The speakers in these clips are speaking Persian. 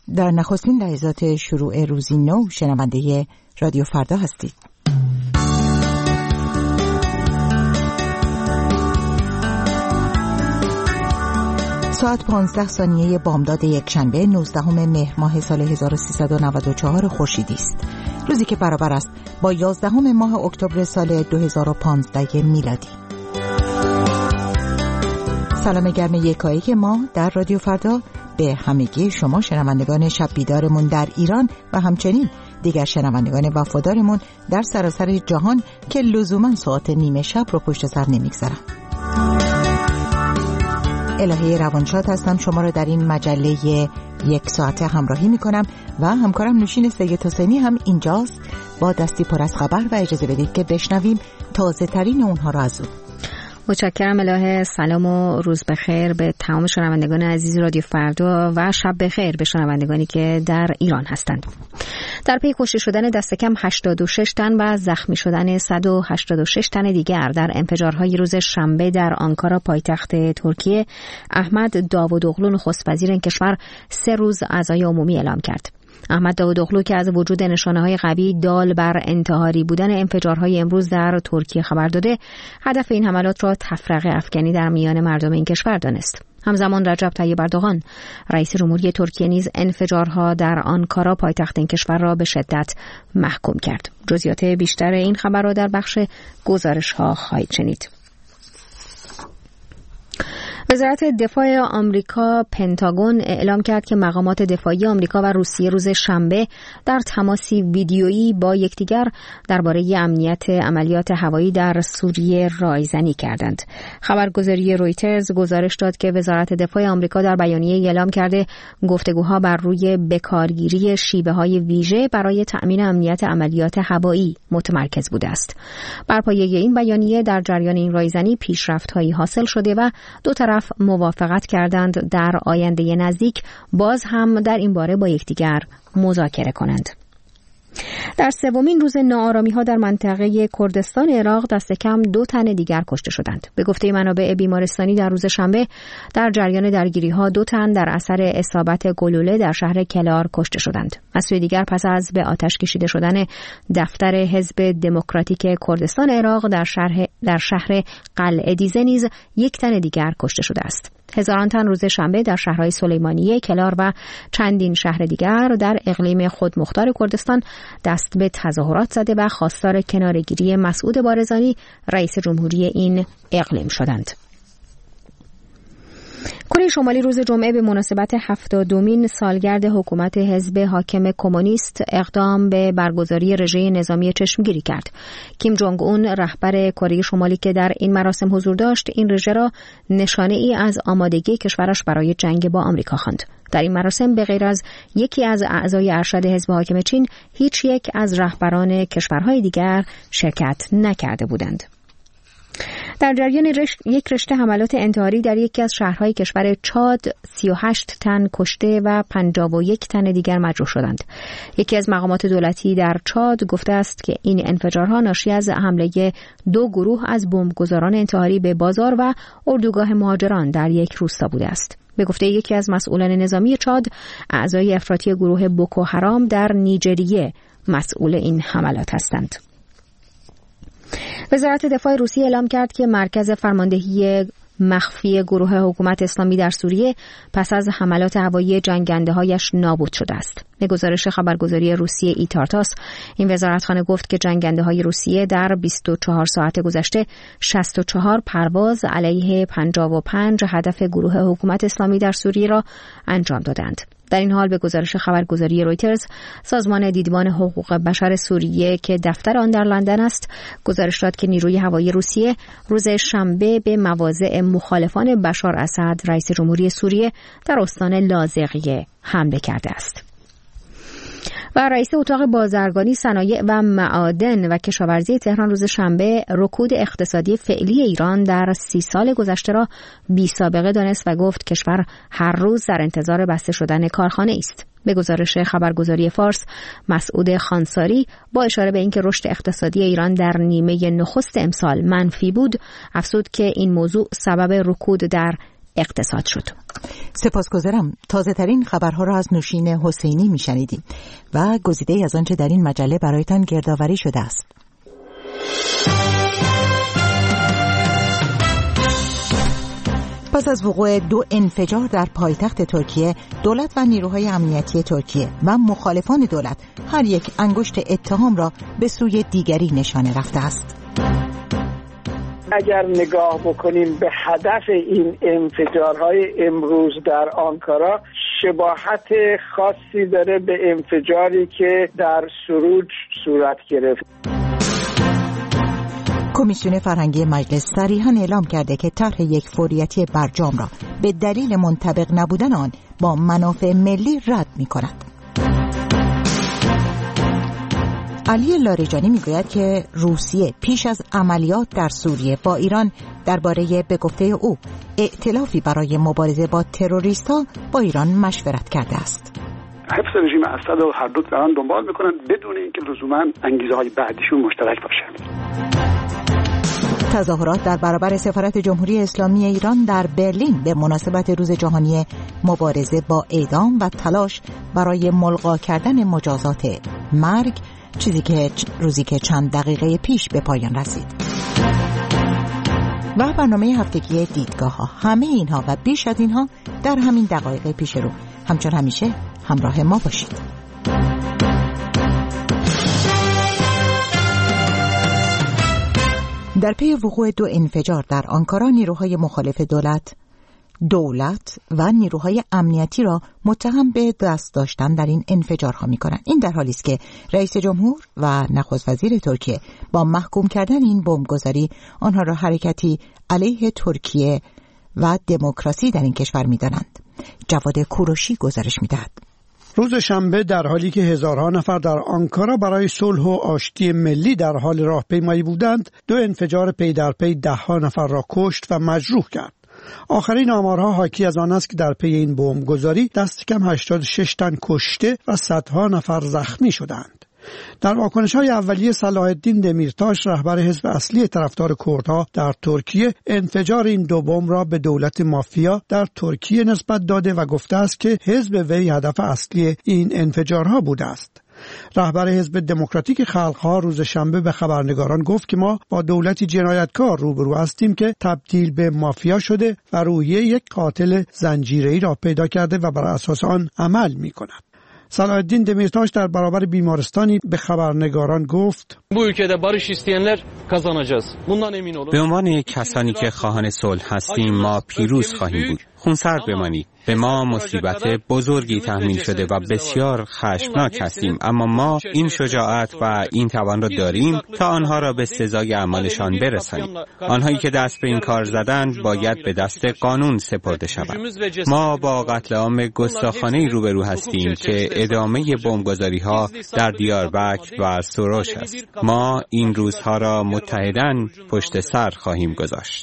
در نخستین لحظات شروع روزی نو شنونده رادیو فردا هستید. ساعت 15 ثانیه بامداد یکشنبه 19 مهر ماه سال 1394 خورشیدی است. روزی که برابر است با 11 ماه اکتبر سال 2015 میلادی. سلام گرم یکایک ما در رادیو فردا به همگی شما شنوندگان شب بیدارمون در ایران و همچنین دیگر شنوندگان وفادارمون در سراسر جهان که لزوما ساعت نیمه شب رو پشت سر نمیگذارم. الهه روانشاد هستم، شما رو در این مجله یک ساعته همراهی میکنم و همکارم نوشین سید حسینی هم اینجاست با دستی پر از خبر و اجازه بدید که بشنویم تازه ترین اونها رو از او. متشکرم الهه. سلام و روز بخیر به تمام شنوندگان عزیز رادیو فردا و شب بخیر به شنوندگانی که در ایران هستند. در پی کشته شدن دست کم 86 تن و زخمی شدن 186 تن دیگر در انفجارهای روز شنبه در آنکارا پایتخت ترکیه، احمد داوودوغلو نخست وزیر این کشور 3 روز عزای عمومی اعلام کرد. احمد داوودوغلو که از وجود نشانه‌های قوی دال بر انتحاری بودن انفجارهای امروز در ترکیه خبر داده، هدف این حملات را تفرقه افکنی در میان مردم این کشور دانست. همزمان رجب طیب اردوغان رئیس جمهوری ترکیه نیز انفجارها در آنکارا پایتخت این کشور را به شدت محکوم کرد. جزئیات بیشتر این خبر را در بخش گزارش‌ها خواهید شنید. وزارت دفاع آمریکا پنتاگون اعلام کرد که مقامات دفاعی آمریکا و روسیه روز شنبه در تماسی ویدیویی با یکدیگر درباره امنیت عملیات هوایی در سوریه رایزنی کردند. خبرگزاری رویترز گزارش داد که وزارت دفاع آمریکا در بیانیه اعلام کرده گفتگوها بر روی بکارگیری شیوه‌های ویژه برای تأمین امنیت عملیات هوایی متمرکز بوده است. بر پایه این بیانیه در جریان این رایزنی پیشرفت‌هایی حاصل شده و دو طرف موافقت کردند در آینده نزدیک باز هم در این باره با یکدیگر مذاکره کنند. در سومین روز ناآرامی‌ها در منطقه کردستان عراق دست کم 2 تن دیگر کشته شدند. به گفته منابع بیمارستانی در روز شنبه در جریان درگیری‌ها 2 تن در اثر اصابت گلوله در شهر کلار کشته شدند. از سوی دیگر پس از به آتش کشیده شدن دفتر حزب دموکراتیک کردستان عراق در شهر قلعه دیزه نیز 1 تن دیگر کشته شده است. هزاران تن روز شنبه در شهرهای سلیمانیه، کلار و چندین شهر دیگر در اقلیم خودمختار کردستان دست به تظاهرات زده و خواستار کناره‌گیری مسعود بارزانی رئیس جمهوری این اقلیم شدند. کره شمالی روز جمعه به مناسبت 70مین سالگرد حکومت حزب حاکم کمونیست اقدام به برگزاری رژه نظامی چشمگیری کرد. کیم جونگ اون رهبر کره شمالی که در این مراسم حضور داشت این رژه را نشانه ای از آمادگی کشورش برای جنگ با آمریکا خواند. در این مراسم به غیر از یکی از اعضای ارشد حزب حاکم چین هیچ یک از رهبران کشورهای دیگر شرکت نکرده بودند. در جریان یک رشته حملات انتحاری در یکی از شهرهای کشور چاد 38 تن کشته و 51 تن دیگر مجروح شدند. یکی از مقامات دولتی در چاد گفته است که این انفجارها ناشی از حمله 2 گروه از بمبگذاران انتحاری به بازار و اردوگاه مهاجران در یک روستا بوده است. به گفته یکی از مسئولان نظامی چاد، اعضای افراطی گروه بوکو حرام در نیجریه مسئول این حملات هستند. وزارت دفاع روسیه اعلام کرد که مرکز فرماندهی مخفی گروه حکومت اسلامی در سوریه پس از حملات هوایی جنگنده‌هایش نابود شده است. به گزارش خبرگزاری روسیه ایتارتاس، این وزارتخانه گفت که جنگنده‌های روسیه در 24 ساعت گذشته 64 پرواز علیه 55 هدف گروه حکومت اسلامی در سوریه را انجام دادند. در این حال به گزارش خبرگزاری رویترز، سازمان دیدبان حقوق بشر سوریه که دفتر آن در لندن است، گزارش داد که نیروی هوایی روسیه روز شنبه به مواضع مخالفان بشار اسد رئیس جمهوری سوریه در استان لاذقیه حمله کرده است. و رئیس اتاق بازرگانی، صنایع و معادن و کشاورزی تهران روز شنبه رکود اقتصادی فعلی ایران در 30 سال گذشته را بی سابقه دانست و گفت کشور هر روز در انتظار بسته شدن کارخانه است. به گزارش خبرگزاری فارس، مسعود خانساری با اشاره به اینکه رشد اقتصادی ایران در نیمه نخست امسال منفی بود، افزود که این موضوع سبب رکود در اقتصاد شد. سپاسگزارم. تازه ترین خبرها را از نوشین حسینی میشنیدیم و گزیده از آنچه در این مجله برایتان گردآوری شده است. پس از وقوع 2 انفجار در پایتخت ترکیه، دولت و نیروهای امنیتی ترکیه و مخالفان دولت هر یک انگشت اتهام را به سوی دیگری نشانه رفته است. اگر نگاه بکنیم به هدف این انفجارهای امروز در آنکارا، شباهت خاصی داره به انفجاری که در سروج صورت گرفت. کمیسیون فرهنگی مجلس صریحاً اعلام کرده که طرح یک فوریتی برجام را به دلیل منطبق نبودن آن با منافع ملی رد می‌کند. علی لاریجانی میگوید که روسیه پیش از عملیات در سوریه با ایران درباره به گفته او ائتلافی برای مبارزه با تروریست‌ها با ایران مشورت کرده است. حفظ رژیم اسد و هر دو دارن دنبال میکنن بدون اینکه لزوما انگیزه‌های بعدیشون مشترک باشه. تظاهرات در برابر سفارت جمهوری اسلامی ایران در برلین به مناسبت روز جهانی مبارزه با اعدام و تلاش برای ملغا کردن مجازات مرگ، روزی که چند دقیقه پیش به پایان رسید. و برنامه هفتگی دیدگاه ها، همه اینها و بیش از اینها در همین دقایق پیش رو. همچون همیشه همراه ما باشید. در پی وقوع 2 انفجار در آنکارا، نیروهای مخالف دولت و نیروهای امنیتی را متهم به دست داشتن در این انفجارها می‌کنند. این در حالی است که رئیس جمهور و نخست وزیر ترکیه با محکوم کردن این بمبگذاری آنها را حرکتی علیه ترکیه و دموکراسی در این کشور می‌دانند. جواد کوروشی گزارش می‌دهد. روز شنبه در حالی که هزارها نفر در آنکارا برای صلح و آشتی ملی در حال راهپیمایی بودند، 2 انفجار پی در پی 10 نفر را کشت و مجروح کرد. آخرین آمارها حاکی از آن است که در پی این بمبگذاری دست کم 86 تن کشته و صدها نفر زخمی شدند. در واکنش‌های اولیه صلاح الدین دمیرتاش، رهبر حزب اصلی طرفدار کردها در ترکیه، انفجار این 2 بمب را به دولت مافیا در ترکیه نسبت داده و گفته است که حزب وی هدف اصلی این انفجارها بوده است. رهبر حزب دموکراتیک خلق‌ها روز شنبه به خبرنگاران گفت که ما با دولتی جنایتکار روبرو هستیم که تبدیل به مافیا شده و روحیه یک قاتل زنجیره‌ای را پیدا کرده و بر اساس آن عمل می‌کند. صلاح الدین دمیرتاش در برابر بیمارستانی به خبرنگاران گفت: به عنوان کسانی که خواهان صلح هستیم ما پیروز خواهیم بود. خونسرد بمانید. به ما مصیبت بزرگی تحمیل شده و بسیار خشمناک هستیم، اما ما این شجاعت و این توان را داریم تا آنها را به سزای اعمالشان برسانیم. آنهایی که دست به این کار زدند باید به دست قانون سپرده شوند. ما با قتل عام گستاخانه‌ای روبرو هستیم که ادامه بمبگذاری‌ها در دیاربکر و سروش است. ما این روزها را متحداً پشت سر خواهیم گذاشت.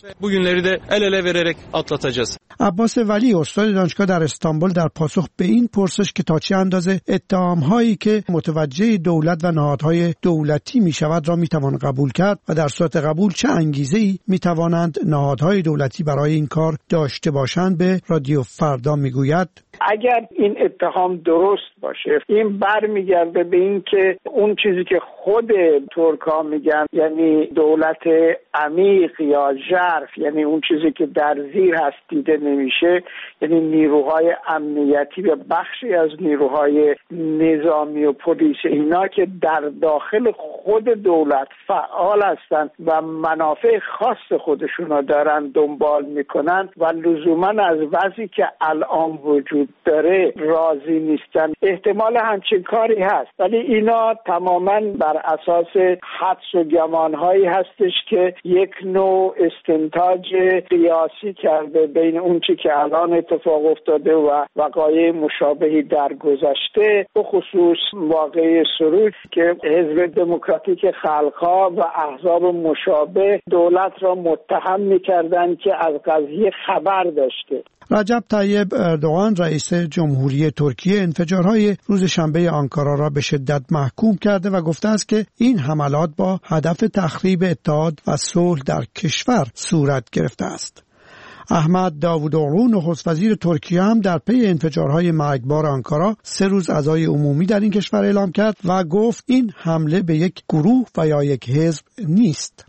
عباس ولی، استاد دانشگاه در استانبول، در پاسخ به این پرسش که تا چه اندازه اتهام‌هایی که متوجه دولت و نهادهای دولتی می‌شود را می‌توان قبول کرد و در صورت قبول چه انگیزه‌ای می‌توانند نهادهای دولتی برای این کار داشته باشند، به رادیو فردا می‌گوید: اگر این اتهام درست باشه، این برمیگرده به این که اون چیزی که خود ترک‌ها میگن، یعنی دولت عمیق یا ژرف، یعنی اون چیزی که در زیر هست دیده نمیشه، یعنی نیروهای امنیتی و بخشی از نیروهای نظامی و پلیس، اینا که در داخل خود دولت فعال هستن و منافع خاص خودشون رو دارن دنبال میکنن و لزوما از وضعی که الان وجود داره راضی نیستن. احتمال همچین کاری هست، ولی اینا تماما بر اساس حدس و گمانهایی هستش که یک نوع استنتاج قیاسی کرده بین اون چی که الان اتفاق افتاده و وقایع مشابهی در گذشته، به خصوص واقعه سروج که حزب دموکراتیک خلق‌ها و احزاب مشابه دولت را متهم می‌کردن که از قضیه خبر داشته. رجب طیب اردوغان، رئیس جمهوری ترکیه، انفجارهای روز شنبه آنکارا را به شدت محکوم کرده و گفته است که این حملات با هدف تخریب اتحاد و صلح در کشور صورت گرفته است. احمد داوودوغلو نخست وزیر ترکیه هم در پی انفجارهای مرگبار آنکارا 3 روز عزای عمومی در این کشور اعلام کرد و گفت این حمله به یک گروه و یا یک حزب نیست.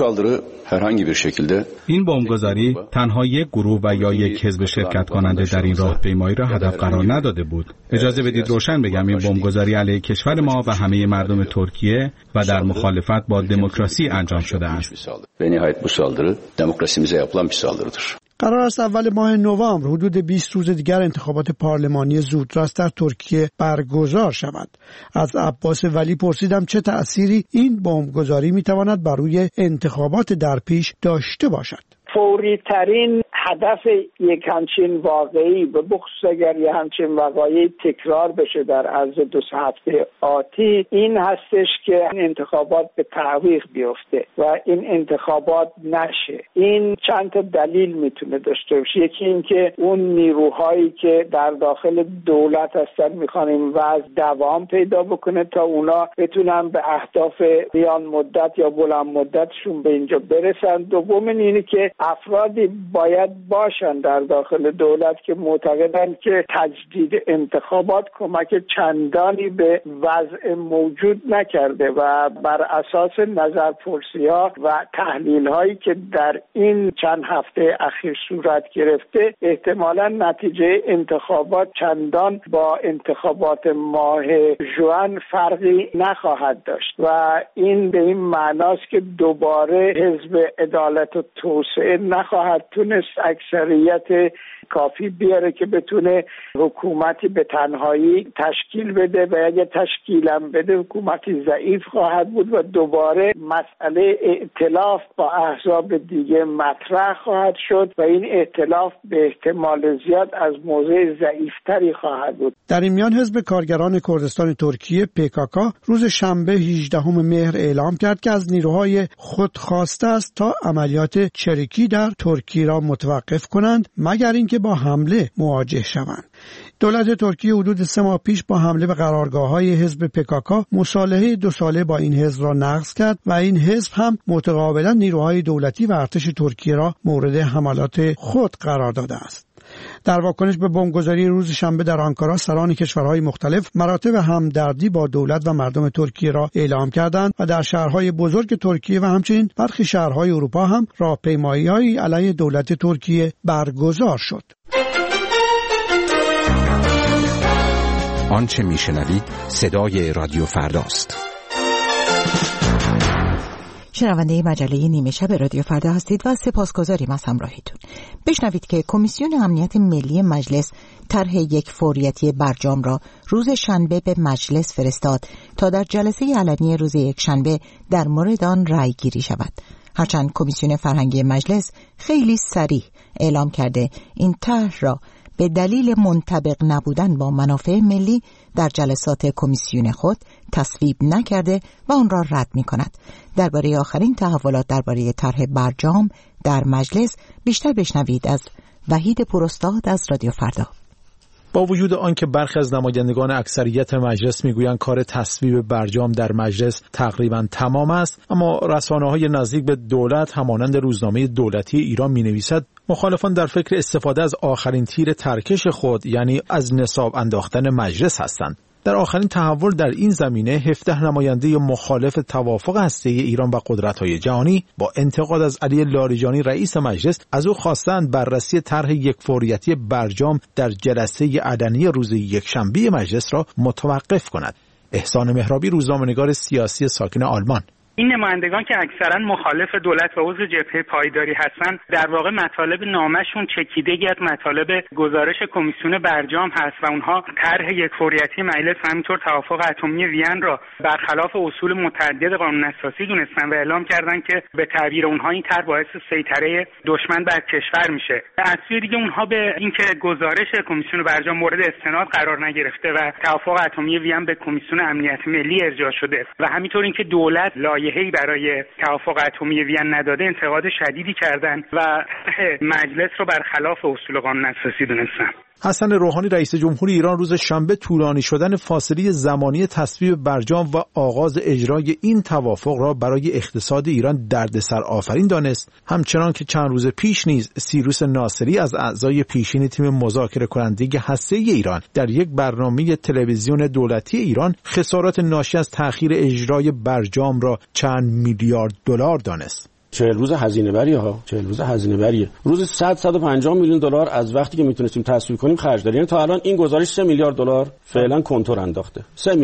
این بمبگذاری تنها یک گروه و یا یک حزب شرکت کننده در این راهپیمایی را هدف قرار نداده بود. اجازه بدید روشن بگم این بمبگذاری علیه کشور ما و همه مردم ترکیه و در مخالفت با دموکراسی انجام شده است. قرار است اول ماه نوامبر حدود 20 روز دیگر انتخابات پارلمانی زودرس در ترکیه برگزار شود. از عباس ولی پرسیدم چه تأثیری این بمبگذاری میتواند بر روی انتخابات در پیش داشته باشد. فوری ترین هدف یک همچین واقعی به بخصوص اگر یک همچین واقعی تکرار بشه در عرض 2 هفته آتی این هستش که انتخابات به تعویق بیفته و این انتخابات نشه. این چند تا دلیل میتونه داشته باشه. یکی این که اون نیروهایی که در داخل دولت هستن میخوان این وضع دوام پیدا بکنه تا اونا بتونن به اهداف میان مدت یا بلند مدتشون به اینجا برسن. دوم اینه که افرادی باید باشن در داخل دولت که معتقدن که تجدید انتخابات کمک چندانی به وضع موجود نکرده و بر اساس نظرپرسی‌ها و تحلیل‌هایی که در این چند هفته اخیر صورت گرفته احتمالاً نتیجه انتخابات چندان با انتخابات ماه ژوئن فرقی نخواهد داشت و این به این معناست که دوباره حزب عدالت و توسعه نخواهد تونست اکثریت کافی بیاره که بتونه حکومتی به تنهایی تشکیل بده و اگه تشکیلم بده حکومتی ضعیف خواهد بود و دوباره مسئله ائتلاف با احزاب دیگه مطرح خواهد شد و این ائتلاف به احتمال زیاد از موضع ضعیفتری خواهد بود. در این میان حزب کارگران کردستان ترکیه PKK روز شنبه 18 مهر اعلام کرد که از نیروهای خود خواسته است تا عملیات چریکی در ترکیه را متوقف کنند مگر اینکه با حمله مواجه شوند. دولت ترکیه حدود 3 ماه پیش با حمله به قرارگاه‌های حزب PKK مصالحه 2 ساله با این حزب را نقض کرد و این حزب هم متقابلا نیروهای دولتی و ارتش ترکیه را مورد حملات خود قرار داده است. در واکنش به بمبگذاری روز شنبه در آنکارا سران کشورهای مختلف مراتب همدردی با دولت و مردم ترکیه را اعلام کردند و در شهرهای بزرگ ترکیه و همچنین برخی شهرهای اروپا هم راهپیمایی‌هایی علیه دولت ترکیه برگزار شد. آنچه میشنوید صدای رادیو فرداست. شنونده مجله نیمه شب رادیو فردا هستید و سپاسگزاریم از همراهیتون. بشنوید که کمیسیون امنیت ملی مجلس طرح یک فوریتی برجام را روز شنبه به مجلس فرستاد تا در جلسه علنی روز یکشنبه در مورد آن رأی گیری شود. هرچند کمیسیون فرهنگی مجلس خیلی صریح اعلام کرده این طرح را به دلیل منطبق نبودن با منافع ملی در جلسات کمیسیون خود تصویب نکرده و آن را رد می کند. درباره آخرین تحولات درباره طرح برجام در مجلس بیشتر بشنوید از وحید پوراستاد از رادیو فردا. با وجود آنکه برخی از نمایندگان اکثریت مجلس میگویند کار تصویب برجام در مجلس تقریبا تمام است، اما رسانه‌های نزدیک به دولت همانند روزنامه دولتی ایران می‌نویسد مخالفان در فکر استفاده از آخرین تیر ترکش خود یعنی از نصاب انداختن مجلس هستند. در آخرین تحول در این زمینه 17 نماینده مخالف توافق هسته‌ای ایران با قدرت‌های جهانی با انتقاد از علی لاریجانی رئیس مجلس از او خواستند بررسی طرح یک فوریتی برجام در جلسه علنی روز یکشنبه مجلس را متوقف کند. احسان مهرابی، روزنامه‌نگار سیاسی ساکن آلمان. این نمایندگان که اکثرا مخالف دولت و عضو جبهه پایداری هستند در واقع مطالب نامشون چکیدگی از مطالب گزارش کمیسیون برجام هست و اونها طرح یک فوریتی مجلس و همینطور توافق اتمی وین را برخلاف اصول متعدد قانون اساسی دونستن و اعلام کردن که به تعبیر اونها این طرح باعث سیطره دشمن بر کشور میشه. از سوی دیگه اونها به اینکه گزارش کمیسیون برجام مورد استناد قرار نگرفته و توافق اتمی وین به کمیسیون امنیت ملی ارجاع شده و همینطور اینکه دولت لایحه‌ای برای توافق اتمی وین نداده انتقاد شدیدی کردند و مجلس رو برخلاف اصول قانون اساسی دونستن. حسن روحانی رئیس جمهور ایران روز شنبه طولانی شدن فاصله زمانی تصویب برجام و آغاز اجرای این توافق را برای اقتصاد ایران دردسر آفرین دانست، همچنان که چند روز پیش نیز سیروس ناصری از اعضای پیشین تیم مذاکره کننده هسته‌ای ایران در یک برنامه تلویزیون دولتی ایران خسارات ناشی از تأخیر اجرای برجام را چند میلیارد دلار دانست. 40 روز هزینه بریه ها، 40 روز هزینه بریه. روز 150 میلیون دلار از وقتی که میتونستیم تصویب کنیم خرج داریم. یعنی تا الان این گزارش 3 میلیارد دلار فعلا کنتور انداخته. 3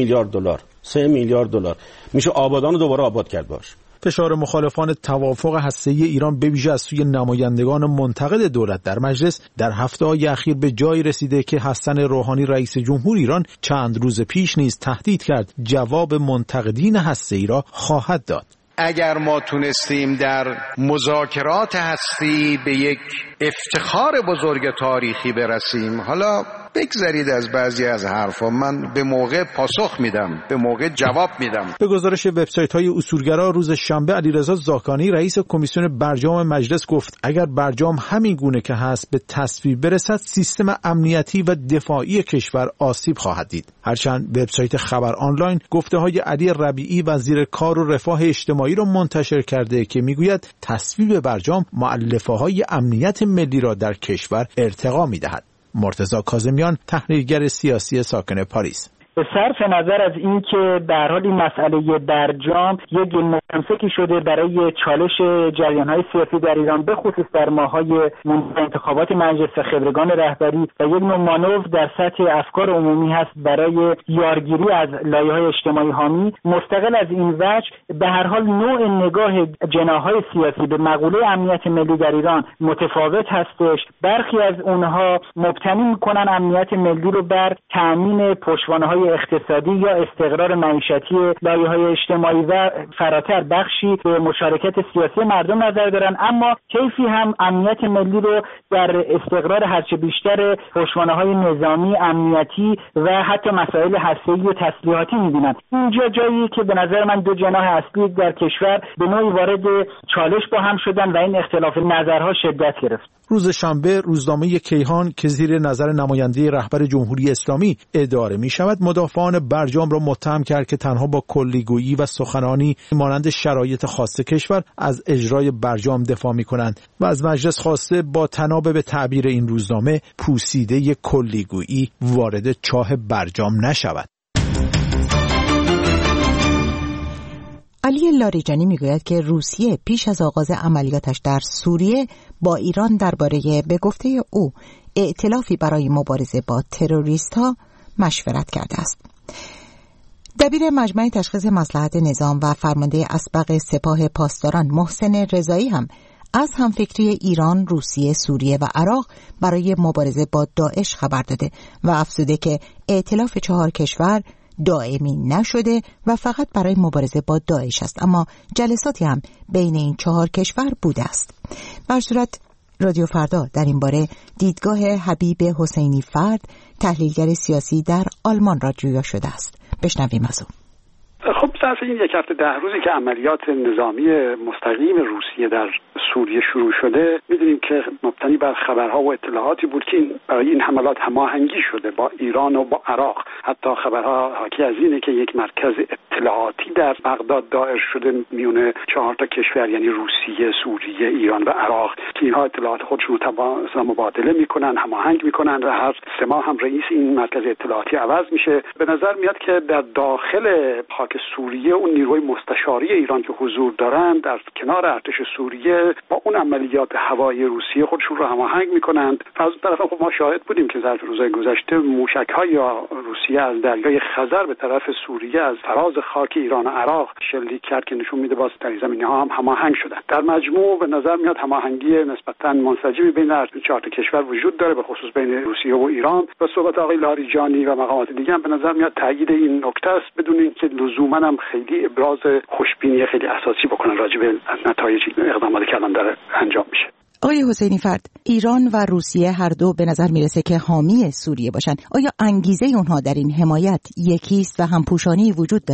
میلیارد دلار میشه آبادان رو دوباره آباد کرد باش. فشار مخالفان توافق هسته‌ای ایران به ویژه از سوی نمایندگان منتقد دولت در مجلس در هفته‌های اخیر به جایی رسیده که حسن روحانی رئیس جمهور ایران چند روز پیش نیز تهدید کرد جواب منتقدین هسته‌ای را خواهد داد. اگر ما تونستیم در مذاکرات هستی به یک افتخار بزرگ تاریخی برسیم، حالا بگذارید از بعضی از حرفا، من به موقع پاسخ میدم، به موقع جواب میدم. به گزارش وبسایت‌های اصولگرا روز شنبه علیرضا زاکانی رئیس کمیسیون برجام مجلس گفت اگر برجام همین گونه که هست به تصویب برسد سیستم امنیتی و دفاعی کشور آسیب خواهد دید. هرچند وبسایت خبر آنلاین گفته‌های علی ربیعی وزیر کار و رفاه اجتماعی را منتشر کرده که میگوید تصویب برجام مؤلفه‌های امنیت ملی را در کشور ارتقا می‌دهد. مرتضی کاظمیان تحلیلگر سیاسی ساکن پاریس: صرف نظر از این که به هر حال این مسئله برجام یک ممسکی شده برای چالش جریان‌های سیاسی در ایران، به خصوص در ماه‌های انتخابات مجلس و خبرگان رهبری، و یک نوع مانور در سطح افکار عمومی هست برای یارگیری از لایه‌های اجتماعی حامی. مستقل از این وجه به هر حال نوع نگاه جناح‌های سیاسی به مقوله امنیت ملی در ایران متفاوت هستش. برخی از اونها مبتنی می‌کنن امنیت ملی رو بر تأمین پشتوانه‌های اقتصادی یا استقرار معیشتی لایه‌های اجتماعی و فراتر بخشی به مشارکت سیاسی مردم نظر دارن، اما کیفی هم امنیت ملی رو در استقرار هرچه بیشتر پشتوانه‌های نظامی، امنیتی و حتی مسائل هسته‌ای و تسلیحاتی می‌بینن. اینجا جایی که به نظر من دو جناح اصلی در کشور به نوعی وارد چالش با هم شدن و این اختلاف نظرها شدت گرفت. روز شنبه روزنامه کیهان که زیر نظر نماینده رهبر جمهوری اسلامی اداره می شود مدافعان برجام را متهم کرد که تنها با کلیگویی و سخنانی مانند شرایط خاص کشور از اجرای برجام دفاع می کنند و از مجلس خواسته با تنابه به تعبیر این روزنامه پوسیده کلیگویی وارد چاه برجام نشود. علی لاریجانی میگوید که روسیه پیش از آغاز عملیاتش در سوریه با ایران درباره به گفته او ائتلافی برای مبارزه با تروریست‌ها مشورت کرده است. دبیر مجمع تشخیص مصلحت نظام و فرمانده اسبق سپاه پاسداران محسن رضایی هم از همفکری ایران، روسیه، سوریه و عراق برای مبارزه با داعش خبر داده و افزوده که ائتلاف 4 کشور دائمی نشده و فقط برای مبارزه با داعش است، اما جلساتی هم بین این 4 کشور بوده است. بر صورت رادیو فردا در این باره دیدگاه حبیب حسینی فرد، تحلیلگر سیاسی در آلمان را جویا شده است. بشنویم از او. خب ظرف این 1 هفته 10 روزی که عملیات نظامی مستقیم روسیه در سوریه شروع شده، می‌دونیم که مبتنی بر خبرها و اطلاعاتی بود که برای این حملات هماهنگی شده با ایران و با عراق. حتی خبرها حاکی از اینه که یک مرکز اطلاعاتی در بغداد دایر شده میونه 4 تا کشور، یعنی روسیه، سوریه، ایران و عراق، که اینها اطلاعات خودشون رو مبادله میکنن، هماهنگ میکنن و هر 3 ماه هم رئیس این مرکز اطلاعاتی عوض میشه. به نظر میاد که در داخل خاک سوریه اون نیروی مستشاری ایران که حضور دارند در کنار ارتش سوریه با اون عملیات هوایی روسیه خودشون رو هماهنگ میکنند. از طرف خب ما شاهد بودیم که ظرف روزهای گذشته موشک‌های روسیه از دریای خزر به طرف سوریه از فراز خاک ایران و عراق شلیک کرد که نشون میده باز در زمینه‌ها هم هماهنگ شدن. در مجموع به نظر میاد هماهنگی نسبتاً منسجمی بین 4 کشور وجود داره، به خصوص بین روسیه و ایران. و صحبت آقای لاریجانی و مقامات دیگه هم به نظر میاد تایید این نکته است، بدون اینکه لزوماً هم خیلی ابراز خوشبینی خیلی اساسی بکنن راجع به نتایج اقداماتی که الان داره انجام میشه. آقای حسینی فرد، ایران و روسیه هر دو به نظر میرسه که حامی سوریه باشن. آیا انگیزه اونها در این حمایت یکیست و همپوشانی وجود داره؟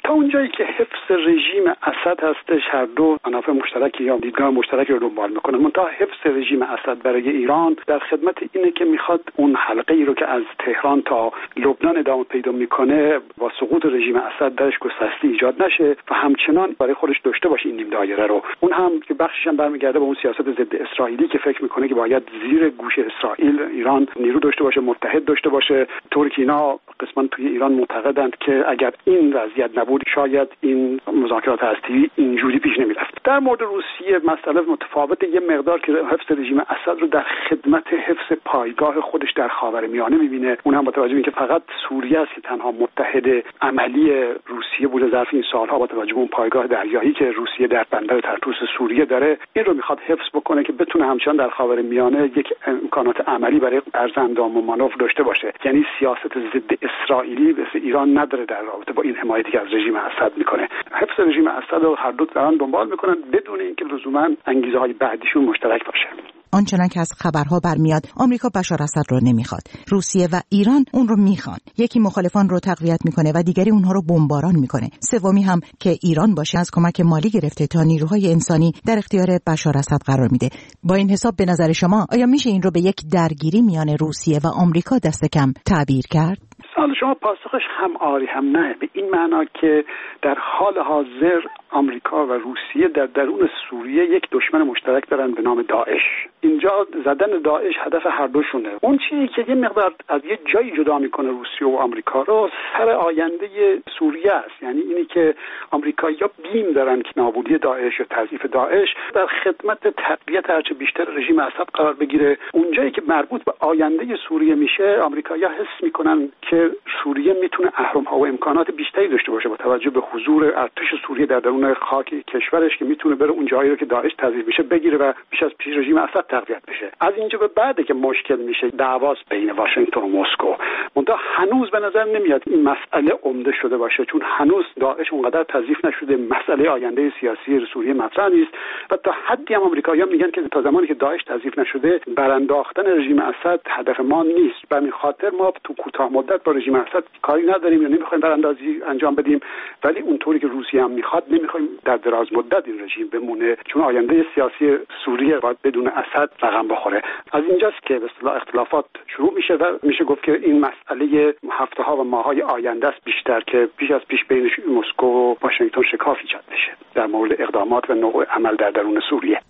تا اونجایی که حفظ رژیم اسد هستش هر دو منافع مشترکی یا دیدگاه مشترکی رو دنبال میکنه. منتها حفظ رژیم اسد برای ایران در خدمت اینه که میخواد اون حلقه ای رو که از تهران تا لبنان ادامه پیدا میکنه با سقوط رژیم اسد درش گسستی ایجاد نشه و همچنان برای خودش داشته باشه این نیم دایره رو. اون هم که بخشش هم برمیگرده به اون سیاست ضد اسرائیلی که فکر میکنه که باید زیر گوش اسرائیل ایران نیرو داشته باشه، متحد داشته باشه. طوری که اینا قسماً توی ایران معتقدند که اگر این وضعیت نبود شاید این مذاکرات هسته‌ای اینجوری پیش نمی‌رفت. در مورد روسیه مسئله متفاوت، یه مقدار که حفظ رژیم اسد رو در خدمت حفظ پایگاه خودش در خاورمیانه می‌بینه. اون هم با توجه به اینکه فقط سوریه است که تنها متحد عملی روسیه بوده ظرف این سال‌ها، با توجه به اون پایگاه دریایی که روسیه در بندر طرطوس سوریه داره، این رو می‌خواد حفظ بکنه که بتونه همچنان در خاورمیانه یک امکانات عملی برای ارزاندام و مانور داشته باشه. یعنی سیاست ضد اسرائیلی مثل ایران نداره در رابطه با این حمایتی که از رژیم اسد میکنه. حفظ رژیم اسد رو هر دو دارن دنبال میکنن بدون اینکه لزوما انگیزه‌های بعدیشون مشترک باشه. آنچنان که از خبرها برمیاد آمریکا بشار اسد رو نمیخواد. روسیه و ایران اون رو میخوان. یکی مخالفان رو تقویت میکنه و دیگری اونها رو بمباران میکنه. سومی هم که ایران باشه از کمک مالی گرفته تا نیروهای انسانی در اختیار بشار اسد قرار میده. با این حساب به نظر شما آیا میشه این رو به یک درگیری میان روسیه و آمریکا دست کم تعبیر کرد؟ سوال شما پاسخش هم آری هم نه، به این معنا که در حال حاضر آمریکا و روسیه در درون سوریه یک دشمن مشترک دارن به نام داعش. اینجا زدن داعش هدف هر دوشونه. اون چیزی که یه مقدار از یه جایی جدا میکنه روسیه و آمریکا رو سر آینده سوریه است. یعنی اینی که آمریکایی‌ها بیم دارن که نابودی داعش و تضعیف داعش در خدمت تقویت هرچه بیشتر رژیم اسد قرار بگیره. اونجایی که مربوط به آینده سوریه میشه، آمریکایی‌ها حس میکنن که سوریه میتونه اهرم‌ها و امکانات بیشتری داشته باشه با توجه به حضور ارتش سوریه در درون خاک کشورش که میتونه بره اون جایی رو که داعش تضعیف میشه بگیره و بیش از پیش رژیم اسد تقویت بشه. از اینجا به بعده که مشکل میشه دعواست بین واشنگتن و مسکو. منتها هنوز به نظر نمیاد این مسئله عمده شده باشه، چون هنوز داعش اونقدر تضعیف نشده، مسئله آینده سیاسی سوریه مطرح نیست و تا حدی هم آمریکایی‌ها میگن که تا زمانی که داعش تضعیف نشده برانداختن رژیم اسد هدف ما نیست. به همین خاطر ما تو کوتاه مدت با رژیم اسد کاری نداریم یا نمیخوایم براندازی انجام بدیم، ولی اونطوری که روسیه هم میخواد نمیخوایم در دراز مدت این رژیم بمونه، چون آینده سیاسی سوریه باید بدون اسد رقم بخوره. از اینجاست که به اصطلاح اختلافات شروع میشه و میشه گفت که این مسئله هفته‌ها و ماه‌های آینده است بیشتر که پیش از پیش بین مسکو و واشنگتن شکاف ایجاد بشه در مورد اقدامات و نوع عمل در درون سوریه.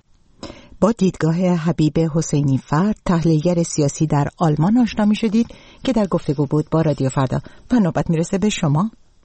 با دیدگاه حبیب حسینی فرد، تحلیلگر سیاسی در آلمان آشنا می‌شدید که در گفتگو بود با رادیو فردا و نوبت میرسه به شما.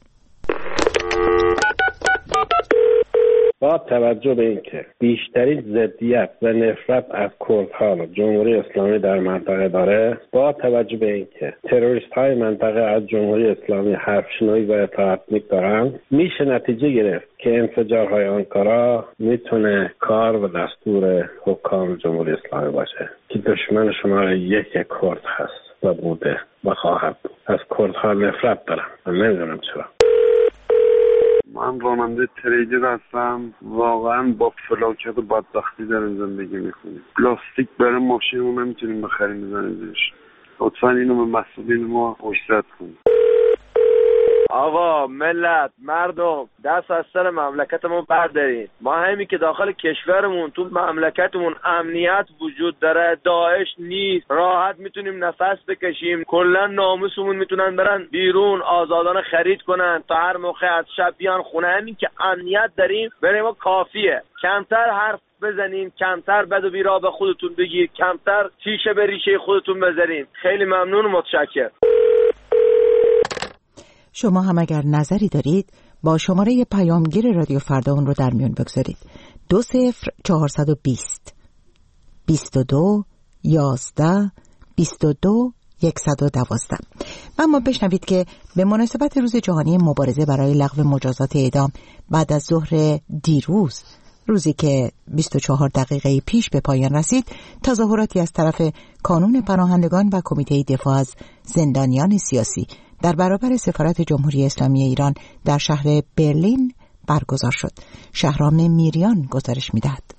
با توجه به اینکه بیشترین ضدیت و نفرت از کردها و جمهوری اسلامی در منطقه داره، با توجه به اینکه تروریست‌های منطقه از جمهوری اسلامی حرفشنوی و اطاعت‌نیک دارن، میشه نتیجه گرفت که انفجارهای آنکارا میتونه کار و دستور حکام جمهوری اسلامی باشه که دشمن شماره یک کرد هست و بوده و خواهد بود. از کردها نفرت دارم و نمیدونم چرا. من راننده تریدر هستم. واقعا با فلاکت و بدبختی داریم زندگی میکنیم. پلاستیک برای ماشینمون نمیتونیم بخریم بزنیم زیرش. لطفا اینو به مسئولین ما رشد کنیم. آقا، ملت، مردم، دست از سر مملکتمون بردارین. ما همین که داخل کشورمون تو مملکتمون امنیت وجود داره، داعش نیست، راحت میتونیم نفس بکشیم، کلا ناموسمون میتونن برن بیرون آزادانه خرید کنن تا هر موقع از شب بیان خونه. همین که امنیت داریم برای ما کافیه. کمتر حرف بزنین، کمتر بد و بیرا به خودتون بگیر، کمتر تیشه به ریشه خودتون بذارین. خیلی ممنون و متشکرم. شما هم اگر نظری دارید با شماره پیامگیر رادیو فردا اون رو در میون بگذارید. 20420 22 11 22 112. و اما بشنوید که به مناسبت روز جهانی مبارزه برای لغو مجازات اعدام بعد از ظهر دیروز، روزی که 24 دقیقه پیش به پایان رسید، تظاهراتی از طرف کانون پناهندگان و کمیته دفاع از زندانیان سیاسی در برابر سفارت جمهوری اسلامی ایران در شهر برلین برگزار شد. شهرام میریان گزارش می‌دهد.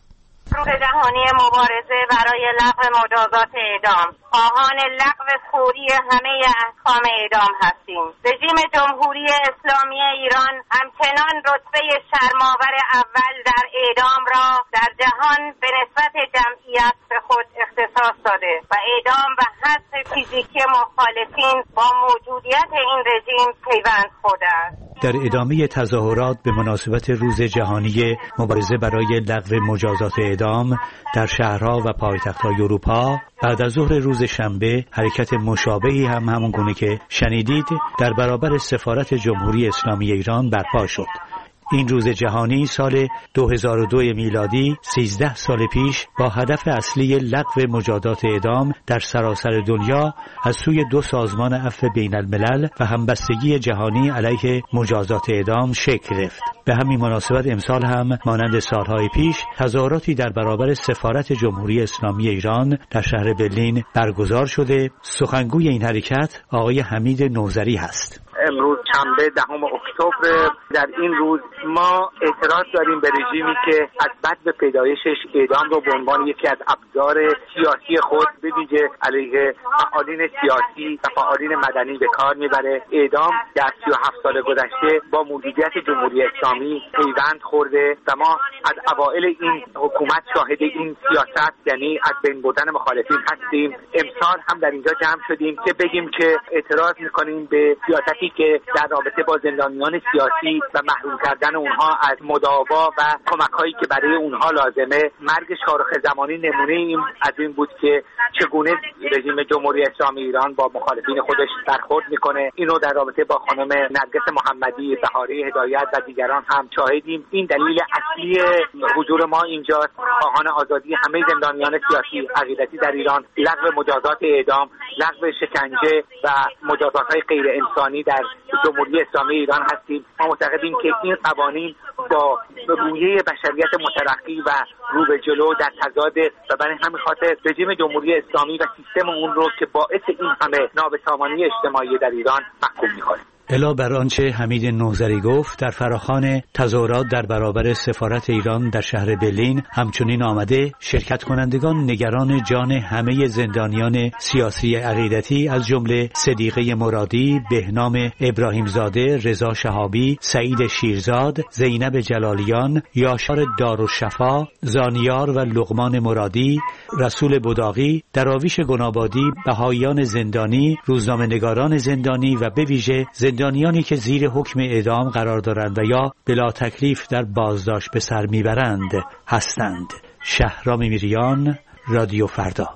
روز جهانی مبارزه برای لغو مجازات اعدام، خواهان لغو فوری همه احکام اعدام هستیم. رژیم جمهوری اسلامی ایران همچنان رتبه شرم‌آور اول در اعدام را در جهان به نسبت جمعیت به خود اختصاص داده و اعدام و حذف فیزیکی مخالفین با موجودیت این رژیم پیوند خورده است. در ادامه تظاهرات به مناسبت روز جهانی مبارزه برای لغو مجازات اعدام در شهرها و پایتخت‌های اروپا، بعد از ظهر روز شنبه حرکت مشابهی هم همون گونه که شنیدید در برابر سفارت جمهوری اسلامی ایران برپا شد. این روز جهانی سال 2002 میلادی 13 سال پیش با هدف اصلی لغو مجازات اعدام در سراسر دنیا از سوی 2 سازمان عفو بین الملل و همبستگی جهانی علیه مجازات اعدام شکل گرفت. به همین مناسبت امسال هم مانند سالهای پیش تظاهراتی در برابر سفارت جمهوری اسلامی ایران در شهر برلین برگزار شده. سخنگوی این حرکت آقای حمید نوذری هست. امروز شنبه 10 اکتبر، در این روز ما اعتراض داریم به رژیمی که از بد پیدایشش اعدام رو به عنوان یکی از ابزار سیاسی خود به ویژه علیه فعالین سیاسی و فعالین مدنی به کار میبره. اعدام در 37 سال گذشته با موجودیت جمهوری اسلامی پیوند خورده و ما از اوائل این حکومت شاهد این سیاست، یعنی از بین بردن مخالفین هستیم. امسال هم در اینجا جمع شدیم که بگیم که اعتراض میکنیم به سیاستی که در رابطه با زندانیان سیاسی و محروم کردن اونها از مداوا و کمک‌هایی که برای اونها لازمه. مرگ شارخ زمانی نمونه این از این بود که چگونه رژیم جمهوری اسلامی ایران با مخالفین خودش برخورد میکنه. اینو در رابطه با خانم نرگس محمدی، بهاره هدایت و دیگران هم شاهدیم. این دلیل اصلی حضور ما اینجاست. خواهان آزادی همه زندانیان سیاسی عقیدتی در ایران، لغو مجازات اعدام، لغو شکنجه و مجازات‌های غیر انسانی در جمهوری اسلامی ایران هستیم. ما معتقدیم که این قوانین با رویه بشریت مترقی و رو به جلو در تضاده و برای همین خاطر رژیم جمهوری اسلامی و سیستم اون رو که باعث این همه نابسامانی اجتماعی در ایران محکوم می‌کنه. الا بر آنچه حمید نوذری گفت، در فراخوان تظاهرات در برابر سفارت ایران در شهر برلین همچنین آمده شرکت کنندگان نگران جان همه زندانیان سیاسی عقیدتی از جمله صدیقه مرادی، بهنام ابراهیمزاده، رضا شهابی، سعید شیرزاد، زینب جلالیان، یاشار دارالشفا، زانیار و لقمان مرادی، رسول بداغی، دراویش گنابادی، بهاییان زندانی، روزنامه‌نگاران زندانی و به ویژه زندانیانی که زیر حکم اعدام قرار دارند و یا بلا تکلیف در بازداشت به سر میبرند هستند. شهرام میریان، رادیو فردا.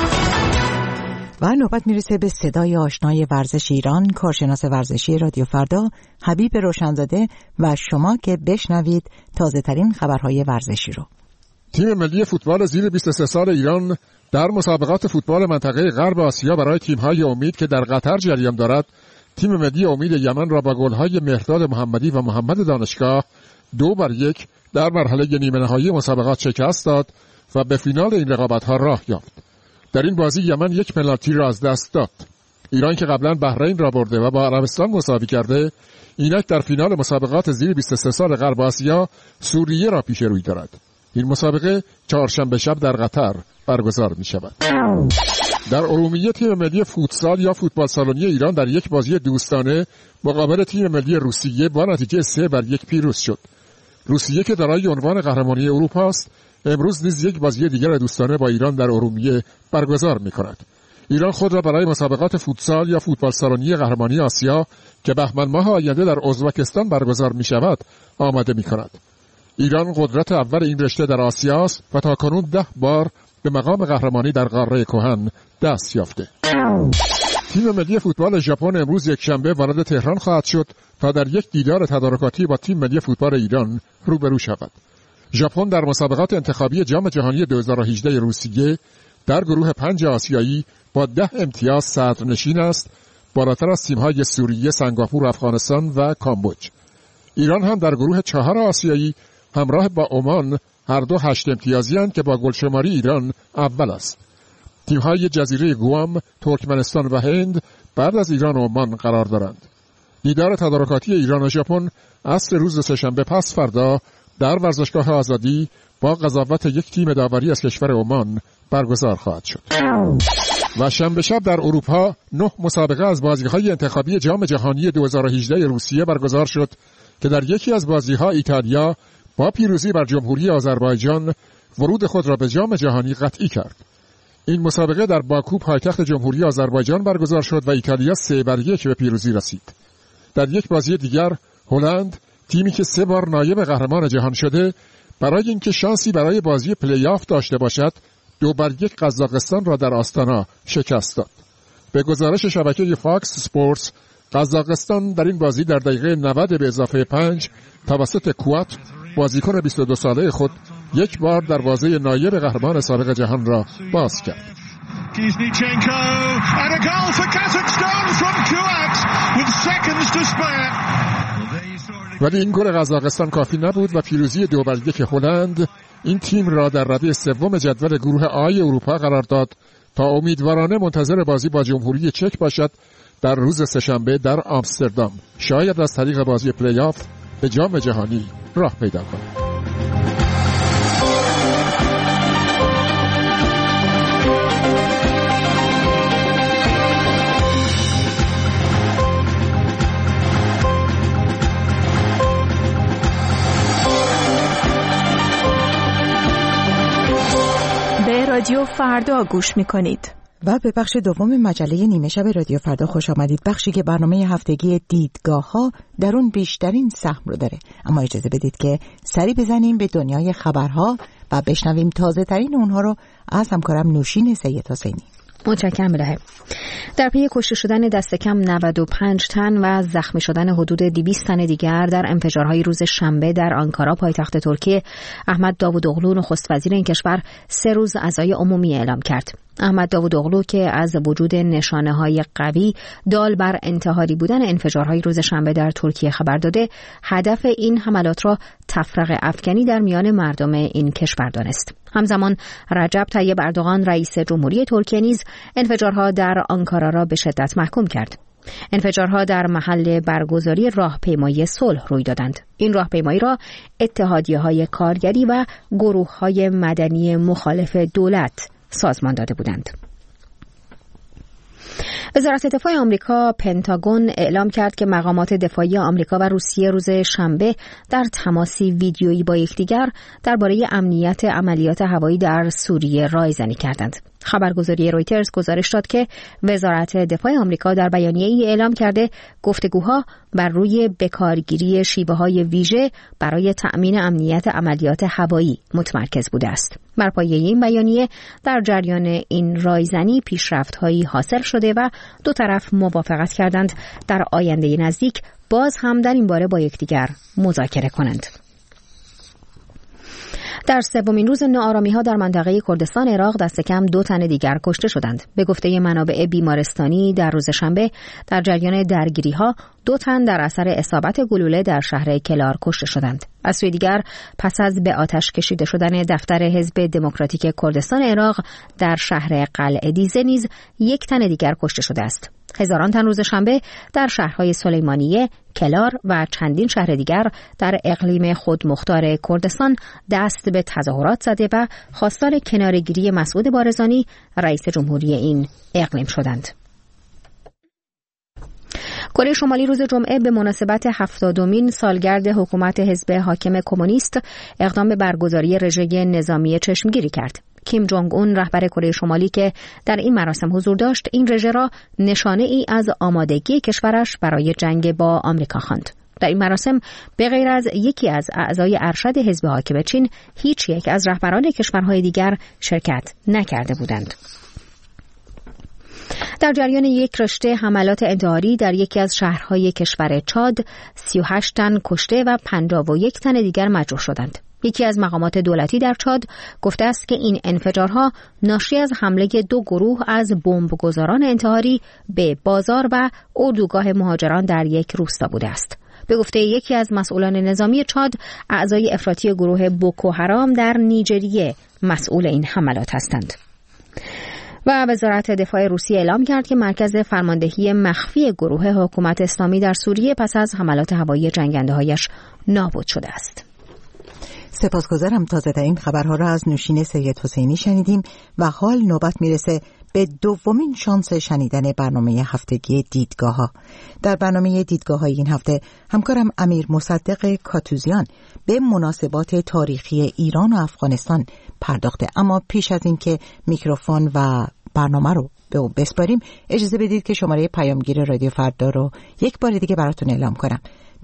و نوبت میرسه به صدای آشنای ورزش ایران، کارشناس ورزشی رادیو فردا حبیب روشنزاده و شما که بشنوید تازه ترین خبرهای ورزشی رو. تیم ملی فوتبال زیر 23 سال ایران در مسابقات فوتبال منطقه غرب آسیا برای تیم‌های امید که در قطر جریان دارد، تیم ملی امید یمن را با گل‌های مهرداد محمدی و محمد دانشگاه 2-1 در مرحله نیمه نهایی مسابقات شکست داد و به فینال این رقابت‌ها راه یافت. در این بازی یمن 1 پنالتی را از دست داد. ایران که قبلا بحرین را برده و با عربستان مساوی کرده، اینک در فینال مسابقات زیر 23 سال غرب آسیا سوریه را پیش روی دارد. این مسابقه چهارشنبه شب در قطر برگزار می شود. در ارومیه تیم ملی فوتسال یا فوتبال سالنی ایران در یک بازی دوستانه مقابل تیم ملی روسیه با نتیجه 3-1 پیروز شد. روسیه که دارای عنوان قهرمانی اروپا است، امروز نیز یک بازی دیگر دوستانه با ایران در ارومیه برگزار می کند. ایران خود را برای مسابقات فوتسال یا فوتبال سالنی قهرمانی آسیا که بهمن ماه آینده در ازبکستان برگزار می شود آماده می کند. ایران قدرت اول این رشته در آسیا است و تاکنون 10 بار به مقام قهرمانی در قاره کهن دست یافته. تیم ملی فوتبال ژاپن امروز یکشنبه وارد تهران خواهد شد تا در یک دیدار تدارکاتی با تیم ملی فوتبال ایران روبرو شود. ژاپن در مسابقات انتخابی جام جهانی 2018 روسیه در گروه 5 آسیایی با 10 امتیاز صدرنشین است، بالاتر از تیم‌های سوریه، سنگاپور، افغانستان و کامبوج. ایران هم در گروه 4 آسیایی همراه با عمان هر دو 8 امتیازی اند که با گلشماری ایران اول است. تیم‌های جزیره گوام، ترکمنستان و هند بعد از ایران و عمان قرار دارند. دیدار تدارکاتی ایران و ژاپن عصر روز سه‌شنبه پس فردا در ورزشگاه آزادی با قضاوت یک تیم داوری از کشور عمان برگزار خواهد شد. و شنبه شب در اروپا 9 مسابقه از بازی‌های انتخابی جام جهانی 2018 روسیه برگزار شد که در یکی از بازی‌ها ایتالیا با پیروزی بر جمهوری آذربایجان ورود خود را به جام جهانی قطعی کرد. این مسابقه در باکو پایتخت جمهوری آذربایجان برگزار شد و ایتالیا 3-1 به پیروزی رسید. در یک بازی دیگر هلند، تیمی که 3 بار نایب قهرمان جهان شده، برای اینکه شانسی برای بازی پلی آف داشته باشد 2-1 قزاقستان را در آستانا شکست داد. به گزارش شبکه فاکس اسپورتس، قزاقستان در این بازی در دقیقه 90 به اضافه 5 توسط کوات، بازیکن 22 ساله خود، 1 بار دروازه نایب قهرمان سابق جهان را باز کرد. ولی این گل قزاقستان کافی نبود و پیروزی 2-1 هلند این تیم را در رده سوم جدول گروه آی اروپا قرار داد تا امیدوارانه منتظر بازی با جمهوری چک باشد در روز سه‌شنبه در آمستردام. شاید از طریق بازی پلی آف به جام جهانی راه پیدا کند. رادیو فردا گوش میکنید و به بخش دوم مجله نیمه شب رادیو فردا خوش آمدید. بخشی که برنامه هفتگی دیدگاه ها در اون بیشترین سهم رو داره. اما اجازه بدید که سری بزنیم به دنیای خبرها و بشنویم تازه ترین اونها رو از همکارم نوشین سید حسینی. متشکرم الهه. در پی کشته شدن دست کم 95 تن و زخمی شدن حدود 200 تن دیگر در انفجارهای روز شنبه در آنکارا پایتخت ترکیه، احمد داوودوغلو نخست وزیر این کشور 3 روز عزای عمومی اعلام کرد. احمد داوودوغلو که از وجود نشانه‌های قوی دال بر انتحاری بودن انفجارهای روز شنبه در ترکیه خبر داده، هدف این حملات را تفرقه افکنی در میان مردم این کشور دانست. همزمان رجب طیب اردوغان رئیس جمهوری ترکیه نیز انفجارها در آنکارا را به شدت محکوم کرد. انفجارها در محل برگزاری راهپیمایی صلح روی دادند. این راهپیمایی را اتحادیه‌های کارگری و گروه‌های مدنی مخالف دولت سازمان داده بودند. وزارت دفاع آمریکا پنتاگون اعلام کرد که مقامات دفاعی آمریکا و روسیه روز شنبه در تماسی ویدیویی با یکدیگر درباره امنیت عملیات هوایی در سوریه رایزنی کردند. خبرگزاری رویترز گزارش داد که وزارت دفاع آمریکا در بیانیه‌ای اعلام کرده گفتگوها بر روی بکارگیری شیوه‌های ویژه برای تأمین امنیت عملیات هوایی متمرکز بوده است. بر پایه این بیانیه در جریان این رایزنی پیشرفت‌هایی حاصل شده و دو طرف موافقت کردند در آینده نزدیک باز هم در این باره با یکدیگر مذاکره کنند. در سومین روز ناآرامی‌ها در منطقه کردستان عراق دست کم 2 تن دیگر کشته شدند. به گفته منابع بیمارستانی در روز شنبه در جریان درگیری‌ها 2 تن در اثر اصابت گلوله در شهر کلار کشته شدند. از سوی دیگر پس از به آتش کشیده شدن دفتر حزب دموکراتیک کردستان عراق در شهر قلعه دیزه نیز 1 تن دیگر کشته شده است. هزاران تن روز شنبه در شهرهای سلیمانیه، کلار و چندین شهر دیگر در اقلیم خودمختار کردستان دست به تظاهرات زده و خواستار کناره‌گیری مسعود بارزانی رئیس جمهوری این اقلیم شدند. کره شمالی روز جمعه به مناسبت 70مین سالگرد حکومت حزب حاکم کمونیست اقدام به برگزاری رژه نظامی چشمگیری کرد. کیم جونگ اون رهبر کره شمالی که در این مراسم حضور داشت این رژه را نشانه ای از آمادگی کشورش برای جنگ با آمریکا خواند. در این مراسم به غیر از یکی از اعضای ارشد حزب حاکم چین هیچ یک از رهبران کشورهای دیگر شرکت نکرده بودند. در جریان یک رشته حملات انتحاری در یکی از شهرهای کشور چاد 38 تن کشته و 51 تن دیگر مجروح شدند. یکی از مقامات دولتی در چاد گفته است که این انفجارها ناشی از حمله 2 گروه از بمبگذاران انتحاری به بازار و اردوگاه مهاجران در یک روستا بوده است. به گفته یکی از مسئولان نظامی چاد، اعضای افراطی گروه بوکو حرام در نیجریه مسئول این حملات هستند. و وزارت دفاع روسیه اعلام کرد که مرکز فرماندهی مخفی گروه حکومت اسلامی در سوریه پس از حملات هوایی جنگنده‌هایش نابود شده است. سپاسگزارم. تازه این خبرها را از نوشین سید حسینی شنیدیم و حال نوبت میرسه به دومین شانس شنیدن برنامه هفتگی دیدگاه‌ها. در برنامه دیدگاه‌های این هفته همکارم امیر مصدق کاتوزیان به مناسبات تاریخی ایران و افغانستان پرداخته. اما پیش از اینکه میکروفون و برنامه رو به او بسپاریم، اجازه بدید که شماره پیامگیر رادیو فردا رو یک بار دیگه براتون اعلام کنم: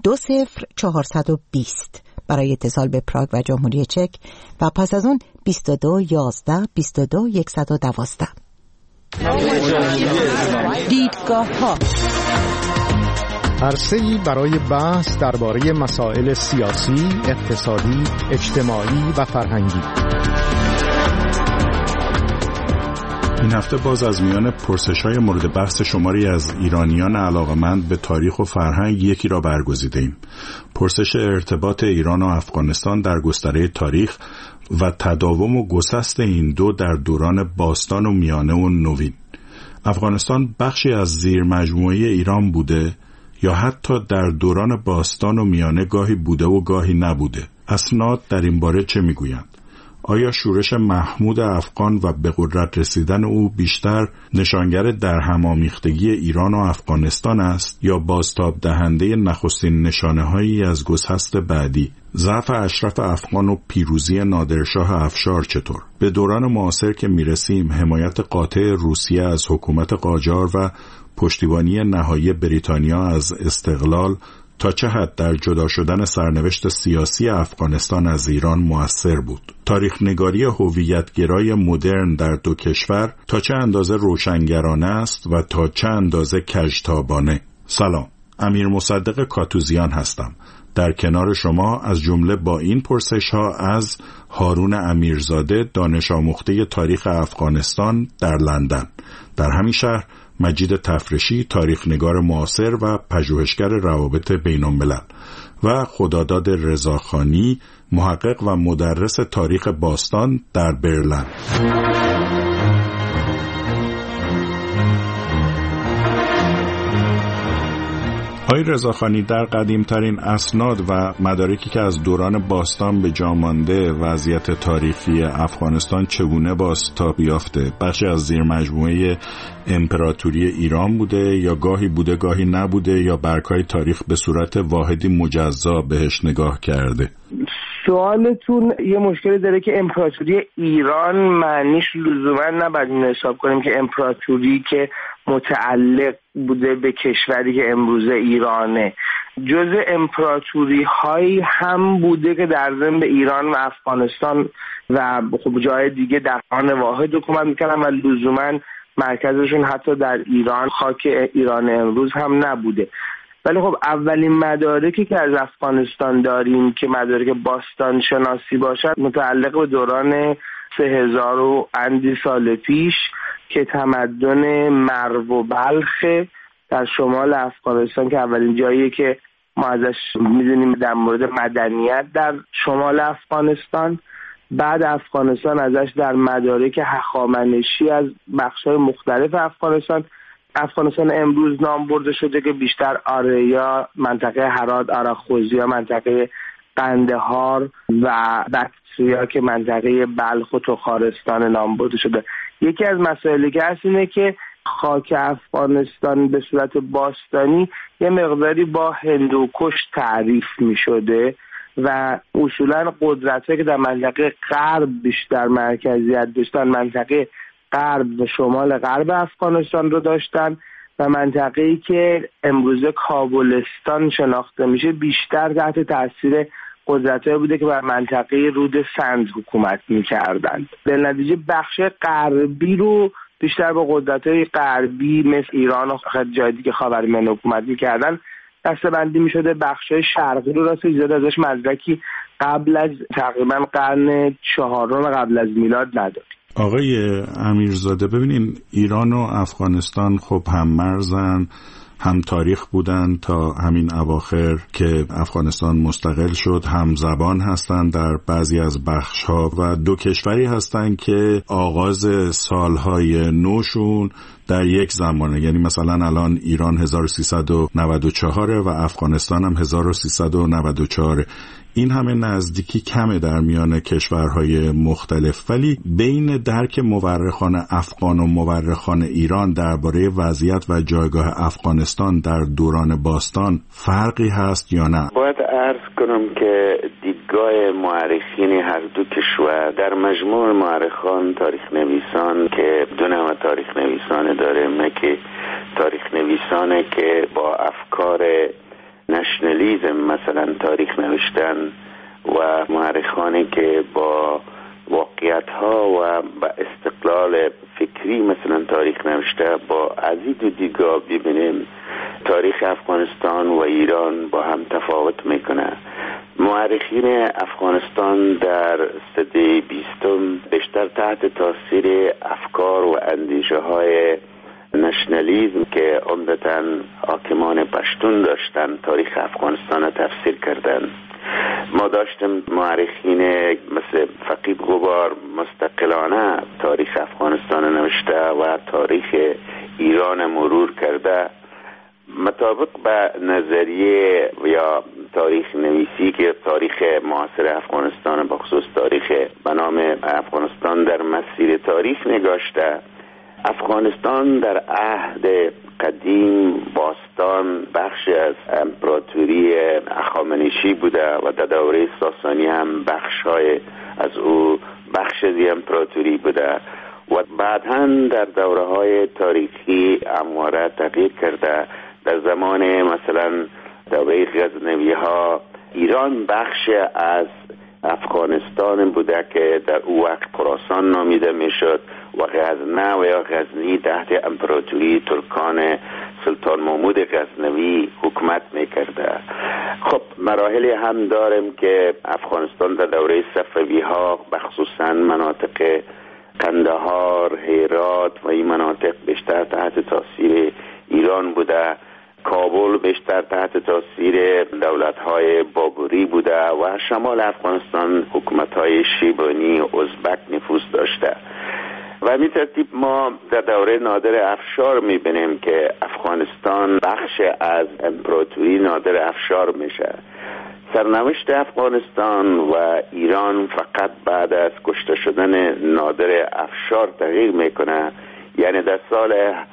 20420 برای اتصال به پراگ و جمهوری چک و پس از اون 2211 22112. دیدگاه‌ها، عرصه‌ای برای بحث درباره مسائل سیاسی، اقتصادی، اجتماعی و فرهنگی. این هفته باز از میان پرسش‌های مورد بحث شماری از ایرانیان علاقه‌مند به تاریخ و فرهنگ یکی را برگزیدیم. پرسش ارتباط ایران و افغانستان در گستره تاریخ و تداوم و گسست این دو در دوران باستان و میانه و نوین. افغانستان بخشی از زیر مجموعه ایران بوده یا حتی در دوران باستان و میانه گاهی بوده و گاهی نبوده؟ اسناد در این باره چه میگویند؟ آیا شورش محمود افغان و به قدرت رسیدن او بیشتر نشانگر درهم‌آمیختگی ایران و افغانستان است یا بازتاب دهنده نخستین نشانه‌هایی از گسست بعدی؟ ضعف اشرف افغان و پیروزی نادرشاه افشار چطور؟ به دوران معاصر که میرسیم، حمایت قاطع روسیه از حکومت قاجار و پشتیبانی نهایی بریتانیا از استقلال تا چه حد در جدا شدن سرنوشت سیاسی افغانستان از ایران مؤثر بود؟ تاریخ نگاری هویت‌گرای مدرن در دو کشور تا چه اندازه روشنگرانه است و تا چه اندازه کژتابانه؟ سلام، امیر مصدق کاتوزیان هستم. در کنار شما از جمله با این پرسش‌ها از هارون امیرزاده، دانش آموخته تاریخ افغانستان در لندن. در همین شهر مجید تفرشی، تاریخ نگار معاصر و پژوهشگر روابط بین‌الملل و خداداد رضاخانی، محقق و مدرس تاریخ باستان در برلین. آقای رضاخانی، در قدیمترین اسناد و مدارکی که از دوران باستان به جا مانده، وضعیت تاریخی افغانستان چگونه بازتاب یافته؟ بخشی از زیر مجموعه امپراتوری ایران بوده یا گاهی بوده گاهی نبوده، یا برگ‌های تاریخ به صورت واحدی مجزا بهش نگاه کرده؟ سوالتون یه مشکلی داره که امپراتوری ایران معنیش لزوما نباید این حساب کنیم که امپراتوری که متعلق بوده به کشوری که امروزه ایرانه. جزء امپراتوری هایی هم بوده که در ضمن به ایران و افغانستان و خب جای دیگه در آن واحد حکومت میکردن و لزوما مرکزشون حتی در ایران، خاک ایران امروز هم نبوده. ولی خب اولین مدارکی که از افغانستان داریم که مدارک باستان شناسی باشد متعلق به دوران 3000 و اندی سال پیش که تمدن مرو و بلخ در شمال افغانستان که اولین جاییه که ما ازش میدونیم در مورد مدنیت در شمال افغانستان. بعد افغانستان ازش در مدارک هخامنشی از بخش‌های مختلف افغانستان امروز نام برده شده که بیشتر آریا، منطقه هرات، آراخوزیا، منطقه قندهار و بکتریا که منطقه بلخ و تخارستان نام برده شده. یکی از مسائلی که هست اینه که خاک افغانستان به صورت باستانی یه مقداری با هندوکش تعریف می شده و اصولا قدرت‌هایی که در منطقه غرب بیشتر مرکزیت داشتن منطقه غرب و شمال غرب افغانستان رو داشتن و منطقه‌ای که امروزه کابلستان شناخته میشه بیشتر تحت تاثیر قدرت‌هایی بوده که بر منطقه رود سند حکومت می‌کردند. در نتیجه بخش غربی رو بیشتر با قدرت‌های غربی مثل ایران و جای دیگه خاورمیانه حکومت می‌کردن دسته‌بندی می‌شده. بخش‌های شرقی رو راست زیاد ازش مدرکی قبل از تقریبا قرن 4 قبل از میلاد نداریم. آقای امیرزاده، ببینین ایران و افغانستان خب هم مرزن، هم تاریخ بودن تا همین اواخر که افغانستان مستقل شد، هم زبان هستن در بعضی از بخش‌ها و دو کشوری هستن که آغاز سالهای نوشون در یک زمانه، یعنی مثلا الان ایران 1394 و افغانستان هم 1394. این همه نزدیکی کمه در میان کشورهای مختلف، ولی بین درک مورخان افغان و مورخان ایران درباره وضعیت و جایگاه افغانستان در دوران باستان فرقی هست یا نه؟ باید عرض کنم که دیدگاه مورخین هر دو کشور در مجموع مورخان تاریخ نویسان که دو نوع تاریخ نویسان داره، که تاریخ نویسانه که با افکار نشنالیزم مثلا تاریخ نوشتن و مورخانی که با واقعیت ها و با استقلال فکری مثلا تاریخ نوشته. با از این دو دیدگاه ببینیم تاریخ افغانستان و ایران با هم تفاوت میکنه. مورخین افغانستان در سده 20 بیشتر تحت تاثیر افکار و اندیشه های نشنالیزم که عمدتاً حاکمان پشتون داشتن تاریخ افغانستان را تفسیر کردن. ما داشتیم مورخین مثل فقید غبار مستقلانه تاریخ افغانستان نوشته و تاریخ ایران مرور کرده مطابق به نظریه یا تاریخ نویسی که تاریخ معاصر افغانستان بخصوص تاریخ به نام افغانستان در مسیر تاریخ نگاشته. افغانستان در عهد قدیم باستان بخشی از امپراتوری هخامنشی بوده و در دوره ساسانی هم بخش‌های از او بخش از امپراتوری بوده و بعداً در دوره‌های تاریخی همواره تغییر کرده. در زمان مثلا دوره غزنوی‌ها ایران بخش از افغانستان بوده که در او وقت خراسان نامیده میشد و غزنه و یا غزنی تحت امپراتوری ترکان سلطان محمود غزنوی حکومت میکرده. خب مراحلی هم داریم که افغانستان در دوره صفوی ها بخصوصا مناطق قندهار، هرات و این مناطق بیشتر تحت تاثیر ایران بوده. کابل بیشتر تحت تاثیر دولت‌های بابری بوده و شمال افغانستان حکومت‌های شیبانی و ازبک نفوذ داشته. و همین ترتیب ما در دوره نادر افشار می‌بینیم که افغانستان بخش از امپراتوری نادر افشار میشه. سرنوشت افغانستان و ایران فقط بعد از کشته شدن نادر افشار تغییر میکنه. یعنی در سال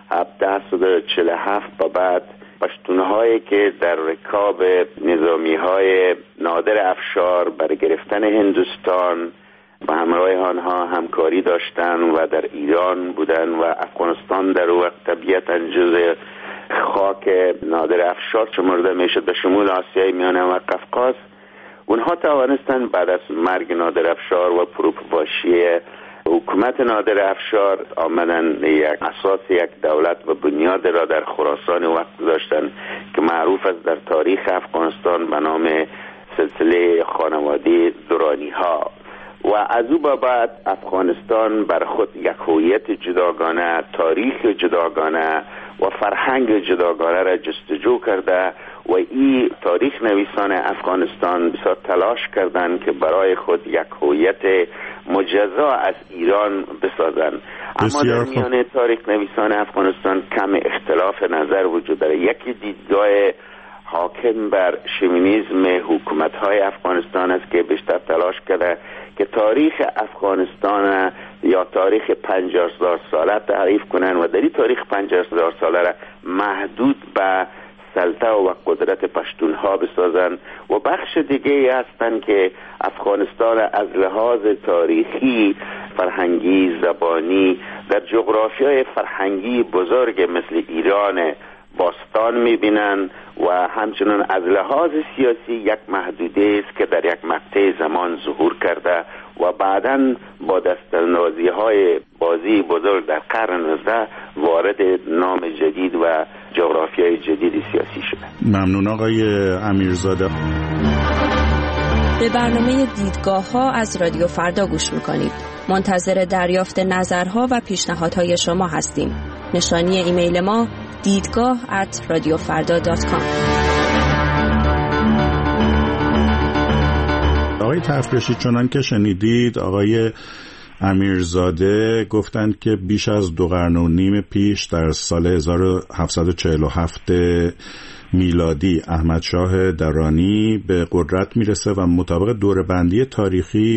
1747 به بعد پشتونهایی که در رکاب نظامی‌های نادر افشار برای گرفتن هندوستان و همراه آنها همکاری داشتن و در ایران بودن و افغانستان در وقت طبیعتاً جزء خاک نادر افشار شمرده میشد به شمول آسیای میانه و قفقاز. اونها توانستن بعد از مرگ نادر افشار و فروپاشی حکومت نادر افشار آمدن یک دولت و بنیاد را در خراسان وقت داشتن که معروف است در تاریخ افغانستان به نام سلسله خانواده درانی ها. و از او به بعد افغانستان بر خود یک هویت جداگانه، تاریخ جداگانه و فرهنگ جداگانه را جستجو کرده و این تاریخ نویسان افغانستان بسیار تلاش کردند که برای خود یک هویت مجزا از ایران بسازند. اما در میان تاریخ نویسان افغانستان کم اختلاف نظر وجود داره. یکی دیدگاه حاکم بر شوینیسم حکومت‌های افغانستان است که بیشتر تلاش کرده که تاریخ افغانستان یا تاریخ 50,000 ساله تعریف کنند و در این تاریخ 50,000 ساله را محدود به سلطه و قدرت پشتونها بسازند و بخش دیگه هستند که افغانستان از لحاظ تاریخی، فرهنگی، زبانی در جغرافیای فرهنگی بزرگ مثل ایران باستان میبینن و همچنان از لحاظ سیاسی یک محدوده است که در یک مقطع زمان ظهور کرده و بعداً با دستاندازی های بازی بزرگ در قرن 19 وارد نام جدید و جغرافیای جدید سیاسی شده. ممنون آقای امیرزاده. به برنامه دیدگاه ها از رادیو فردا گوش میکنید. منتظر دریافت نظرها و پیشنهادهای شما هستیم. نشانی ایمیل ما دیدگاه@radiofarda.com. آقای تفرشی، چنان که شنیدید آقای امیرزاده گفتند که بیش از 2 قرن و نیم پیش در سال 1747 میلادی احمد شاه درانی به قدرت میرسه و مطابق دوره‌بندی تاریخی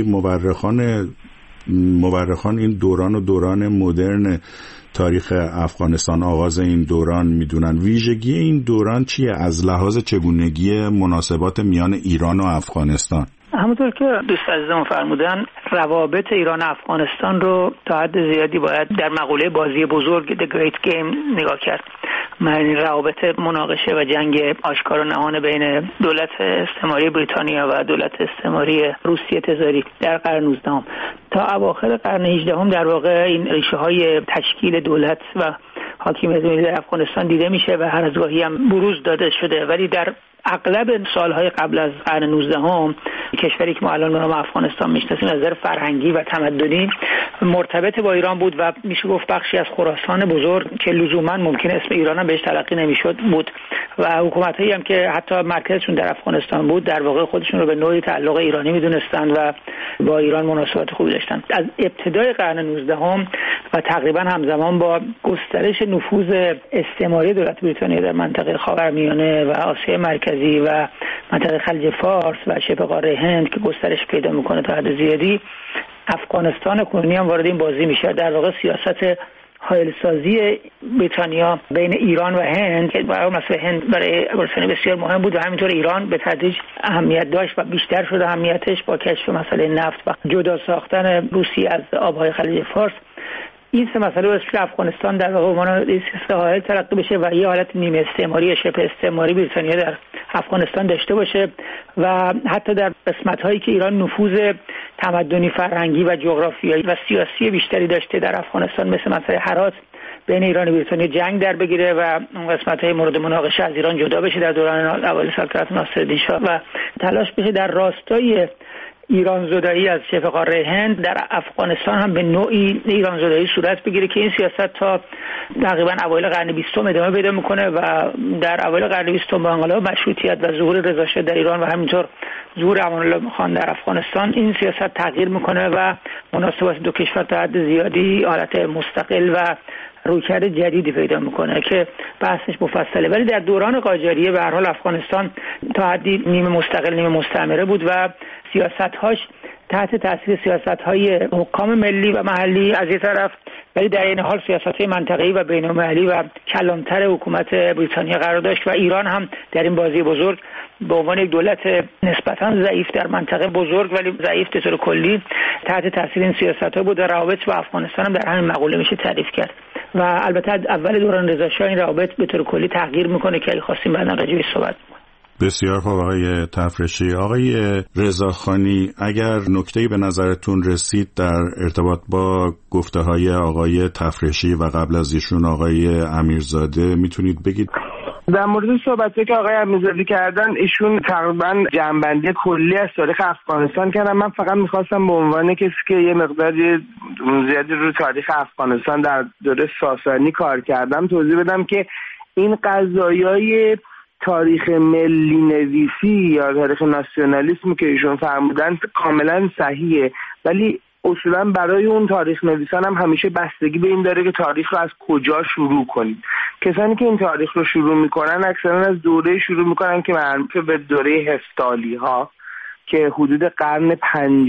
مورخان این دوران و دوران مدرن تاریخ افغانستان، آغاز این دوران میدونن. ویژگی این دوران چیه از لحاظ چگونگی مناسبات میان ایران و افغانستان؟ همونطور که دوست عزیزم فرمودن، روابط ایران و افغانستان رو تا حد زیادی باید در مقوله بازی بزرگ The Great Game نگاه کرد. معنی روابط مناقشه و جنگ آشکار و نهان بین دولت استعماری بریتانیا و دولت استعماری روسیه تزاری در قرن 19 تا اواخر قرن 18 در واقع این ریشه های تشکیل دولت و حاکمیت ملی در افغانستان دیده میشه و هر از گاهی هم بروز داده شده، ولی در اغلب سالهای قبل از قرن 19 کشوری که ما الان به نام افغانستان میشناسیم از نظر فرهنگی و تمدنی مرتبط با ایران بود و میشه گفت بخشی از خراسان بزرگ که لزوما ممکن اسم ایران هم بهش تلقی نمیشد بود و حکومتایی هم که حتی مرکزشون در افغانستان بود در واقع خودشون رو به نوعی تعلق ایرانی میدونستند و با ایران مناسبات خوبی داشتند. از ابتدای قرن 19 و تقریبا همزمان با گسترش نفوذ استعماری دولت بریتانیا در منطقه خاورمیانه و آسیای مرکزی و منطقه خلیج فارس و شبه قاره هند که گسترش پیدا میکنه تا حد زیادی، افغانستان کنونی هم وارد این بازی میشه. در واقع سیاست حائل‌سازی بریتانیا بین ایران و هند که برای مسئله هند برای بریتانیا بسیار مهم بود و همینطور ایران به تدریج اهمیت داشت و بیشتر شد اهمیتش با کشف مسئله نفت و جدا ساختن روسیه از آبهای خلیج فارس. این سه مسئله باعث شد افغانستان در واقع عنوان سیاست حائل تلقی بشه و یه حالت نیمه استعماری شبه استعماری بریتانیا در افغانستان داشته باشه و حتی در قسمت‌هایی که ایران نفوذ تمدنی، فرهنگی و جغرافیایی و سیاسی بیشتری داشته در افغانستان مثل مسئله هرات بین ایران و بریتانیا جنگ در بگیره و اون قسمت‌های مورد مناقشه از ایران جدا بشه در دوران اوایل سلطنت ناصرالدین شاه و تلاش بشه در راستای ایران زدایی از شبه قاره هند در افغانستان هم به نوعی ایران زدایی صورت بگیره که این سیاست تا تقریبا اوایل قرن 20 ادامه پیدا میکنه و در اوایل قرن 20 با انقلاب مشروطیت و ظهور رضا شاه در ایران و همینطور ظهور امان الله خان در افغانستان این سیاست تغییر میکنه و مناسبات دو کشور تا حد زیادی حالت مستقل و رویکرد جدیدی پیدا میکنه که بحثش مفصله. ولی در دوران قاجاریه به هر حال افغانستان تا حدی نیمه مستقل نیمه مستعمره بود و سیاست‌هاش تحت تاثیر سیاست‌های حکام ملی و محلی از یک طرف، ولی در این حال سیاست‌های منطقه‌ای و بین‌المللی و کلانتر حکومت بریتانیا قرار داشت و ایران هم در این بازی بزرگ به عنوان یک دولت نسبتاً ضعیف در منطقه بزرگ ولی ضعیف به طور کلی تحت تاثیر این سیاست‌ها بود و روابط با افغانستان هم در همین مقوله میشه تعریف کرد و البته اول دوران رضا شاه این روابط به طور کلی تغییر میکنه که اگه خواستیم بعدا راجع بهش صحبت کنیم. بسیار خوب آقای تفرشی. آقای رضاخانی، اگر نکته‌ای به نظرتون رسید در ارتباط با گفته‌های آقای تفرشی و قبل از ایشون آقای امیرزاده میتونید بگید؟ در مورد صحبتی که آقای امیرزاده کردن، ایشون تقریبا جمع‌بندی کلی از تاریخ افغانستان کردن. من فقط می‌خواستم به عنوان کسی که یه مقداری زیادی روی تاریخ افغانستان در دوره ساسانی کار کردم توضیح بدم که این قضایای تاریخ ملی نویسی یا تاریخ ناسیونالیسم که ایشون فرمودن کاملا صحیحه، ولی اصولا برای اون تاریخ نویسان هم همیشه بستگی به این داره که تاریخ رو از کجا شروع کنید. کسانی که این تاریخ رو شروع میکنن اکثرا از دوره شروع میکنن که مربوط به دوره هفتالی ها که حدود قرن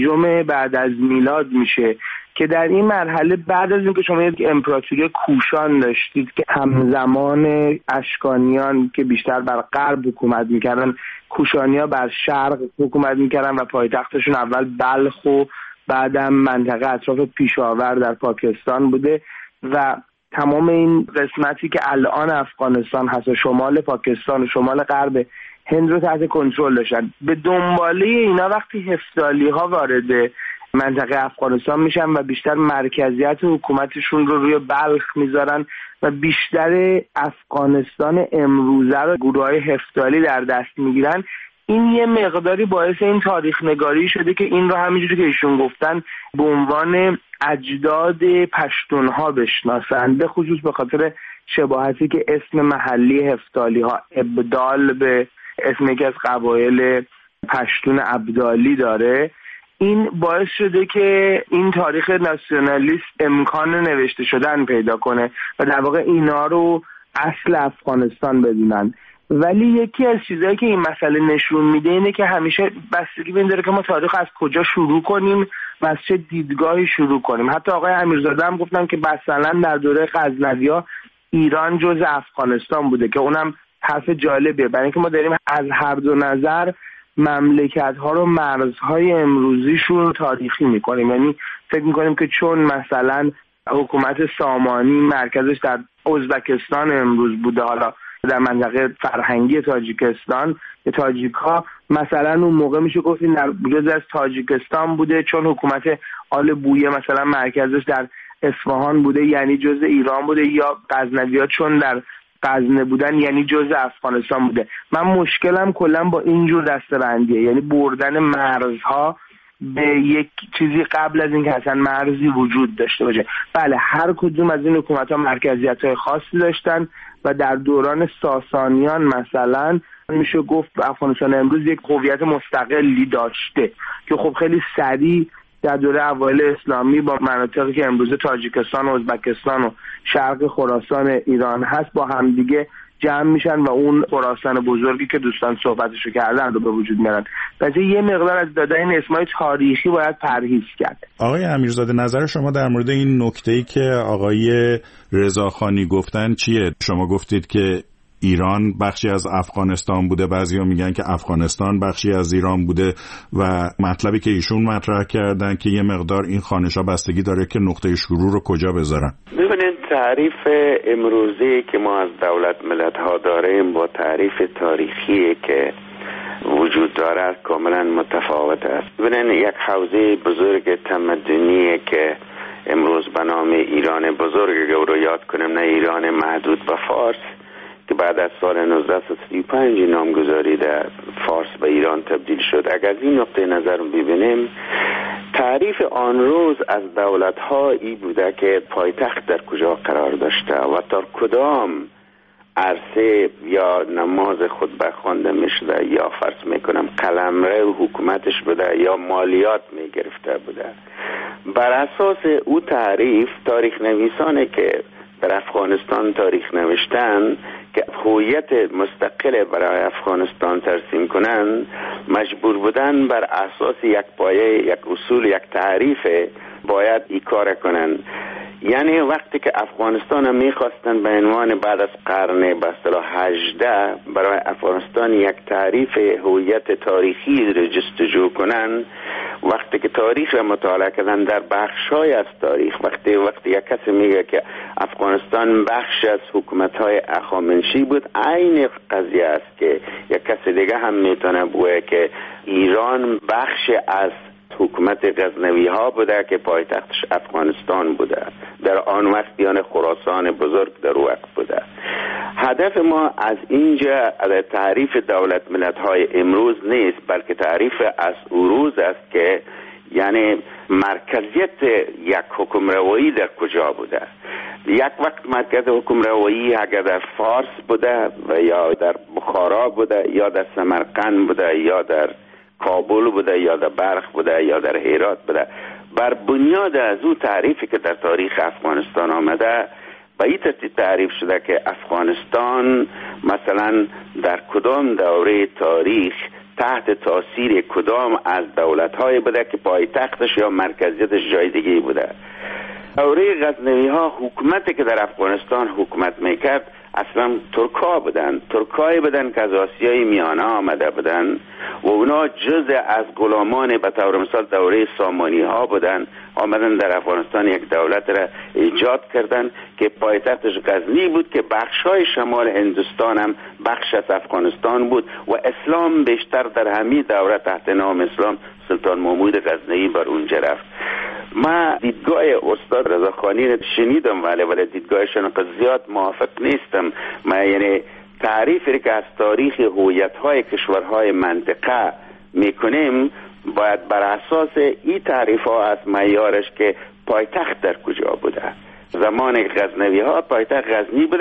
5 بعد از میلاد میشه که در این مرحله بعد از اینکه شما یک امپراتوری کوشان داشتید که همزمان اشکانیان که بیشتر بر غرب حکومت میکردن، کوشانیا بر شرق حکومت میکردن و پایتختشون اول بلخ و بعدم منطقه اطراف پیشاور در پاکستان بوده و تمام این قسمتی که الان افغانستان هست و شمال پاکستان و شمال غرب هند رو تحت کنترل داشتن. به دنباله اینا وقتی هفتالی ها وارد منطقه افغانستان میشن و بیشتر مرکزیت حکومتشون رو روی بلخ میذارن و بیشتر افغانستان امروزه رو گروه‌های هفتالی در دست میگیرن، این یه مقداری باعث این تاریخ نگاری شده که این رو همینجوری که ایشون گفتن به عنوان اجداد پشتونها بشناسن، به خصوص به خاطر شباهتی که اسم محلی هفتالی ها ابدال به اسم یکی از قبایل پشتون ابدالی داره. این باعث شده که این تاریخ ناسیونالیست امکان نوشته شدن پیدا کنه و در واقع اینا رو اصل افغانستان بدونن. ولی یکی از چیزایی که این مسئله نشون میده اینه که همیشه بستگی به این داره که ما تاریخ از کجا شروع کنیم و از چه دیدگاهی شروع کنیم. حتی آقای امیرزاده هم گفتن که مثلا در دوره غزنوی‌ها ایران جزء افغانستان بوده که اونم حرف جالبیه، برای اینکه ما داریم از هر دو نظر مملکت‌ها رو مرزهای امروزیشون تاریخی می‌کنیم. یعنی فکر می‌کنیم که چون مثلا حکومت سامانی مرکزش در ازبکستان امروز بوده، حالا در منطقه فرهنگی تاجیکستان، تاجیک‌ها مثلا اون موقع میشه گفت این در جزء از تاجیکستان بوده، چون حکومت آل بویه مثلا مرکزش در اصفهان بوده یعنی جزء ایران بوده، یا غزنوی‌ها چون در غزنه بودن یعنی جزء افغانستان بوده. من مشکلم کلا با اینجور دسته‌بندیه، یعنی بردن مرزها به یک چیزی قبل از اینکه اصلا مرزی وجود داشته باشه. بله هر کدوم از این حکومت‌ها مرکزیت‌های خاصی داشتن و در دوران ساسانیان مثلا میشه گفت افغانستان امروز یک هویت مستقلی داشته که خب خیلی سریع در دوره اوایل اسلامی با مناطقی که امروز تاجیکستان و ازبکستان و شرق خراسان ایران هست با همدیگه جمع میشن و اون خراسان بزرگی که دوستان صحبتشو کردن رو به وجود میارن. پس یه مقدار از دادن این اسمای تاریخی باید پرهیز کرد. آقای امیرزاده نظر شما در مورد این نکته‌ای که آقای رضاخانی گفتن چیه؟ شما گفتید که ایران بخشی از افغانستان بوده، بعضیا میگن که افغانستان بخشی از ایران بوده و مطلبی که ایشون مطرح کردن که یه مقدار این خوانش‌ها بستگی داره که نقطه شروع رو کجا بذارن. ببینید تعریف امروزی که ما از دولت ملت‌ها داریم با تعریف تاریخی که وجود داره کاملا متفاوت است. ببینید یک حوزه بزرگ تمدنی که امروز به نام ایران بزرگ رو یاد کنیم، نه ایران محدود به فارس که بعد از سال 1935 نامگذاری در فارس به ایران تبدیل شد. اگر از این نقطه نظر ببینیم تعریف آن روز از دولت‌ها ای بوده که پایتخت در کجا قرار داشته و تا کدام عرصه یا نماز خطبه خوانده میشده یا فرض میکنم قلمرو حکومتش بوده یا مالیات میگرفته بوده. بر اساس او تعریف تاریخ نویسانه که در افغانستان تاریخ نوشتن که هویت مستقل برای افغانستان ترسیم کنن مجبور بودن بر اساس یک پایه، یک اصول، یک تعریف باید این کار کنن. یعنی وقتی که افغانستان میخواستن به عنوان بعد از قرن به اصطلاح 18 برای افغانستان یک تعریف هویت تاریخی را جستجو کنن، وقتی که تاریخ را مطالعه کردن در بخش‌های از تاریخ، وقتی یک کسی میگه که افغانستان بخش از حکومت‌های هخامنشی بود، عین قضیه است که یک کسی دیگه هم میتونه بگه که ایران بخش از حکومت غزنوی ها بوده که پایتختش افغانستان بوده در آن وقت، یعنی خراسان بزرگ در وقت بوده. هدف ما از اینجا تعریف دولت ملت های امروز نیست، بلکه تعریف از اروز است که یعنی مرکزیت یک حکم روایی در کجا بوده. یک وقت مرکز حکم روایی اگر در فارس بوده و یا در بخارا بوده یا در سمرقند بوده یا در کابل بوده یا در بلخ بوده یا در هرات بوده. بر بنیاد از او تعریفی که در تاریخ افغانستان آمده به این ترتیب تعریف شده که افغانستان مثلا در کدام دوره تاریخ تحت تاثیر کدام از دولت‌های بوده که پایتختش یا مرکزیتش جای دیگه بوده. دوره غزنوی ها حکومتی که در افغانستان حکومت میکرد اصلا ترکایی بودن که از آسیای میانه آمده بودن و اونا جزء از غلامان به طور مثال دوره سامانی ها بودن، آمدن در افغانستان یک دولت را ایجاد کردن که پایتختش غزنی بود که بخشای شمال هندوستان هم بخش از افغانستان بود و اسلام بیشتر در همین دوره تحت نام اسلام سلطان محمود غزنوی بر اونجا رفت. ما دیدگاه استاد رضاخانی را شنیدم ولی دیدگاهشان زیاد موافق نیستم. ما یعنی تعریفی که از تاریخ هویت‌های کشورهای منطقه میکنیم باید بر اساس این تعریف‌ها از معیارش که پایتخت در کجا بوده. زمان غزنوی ها پایتخت غزنی بوده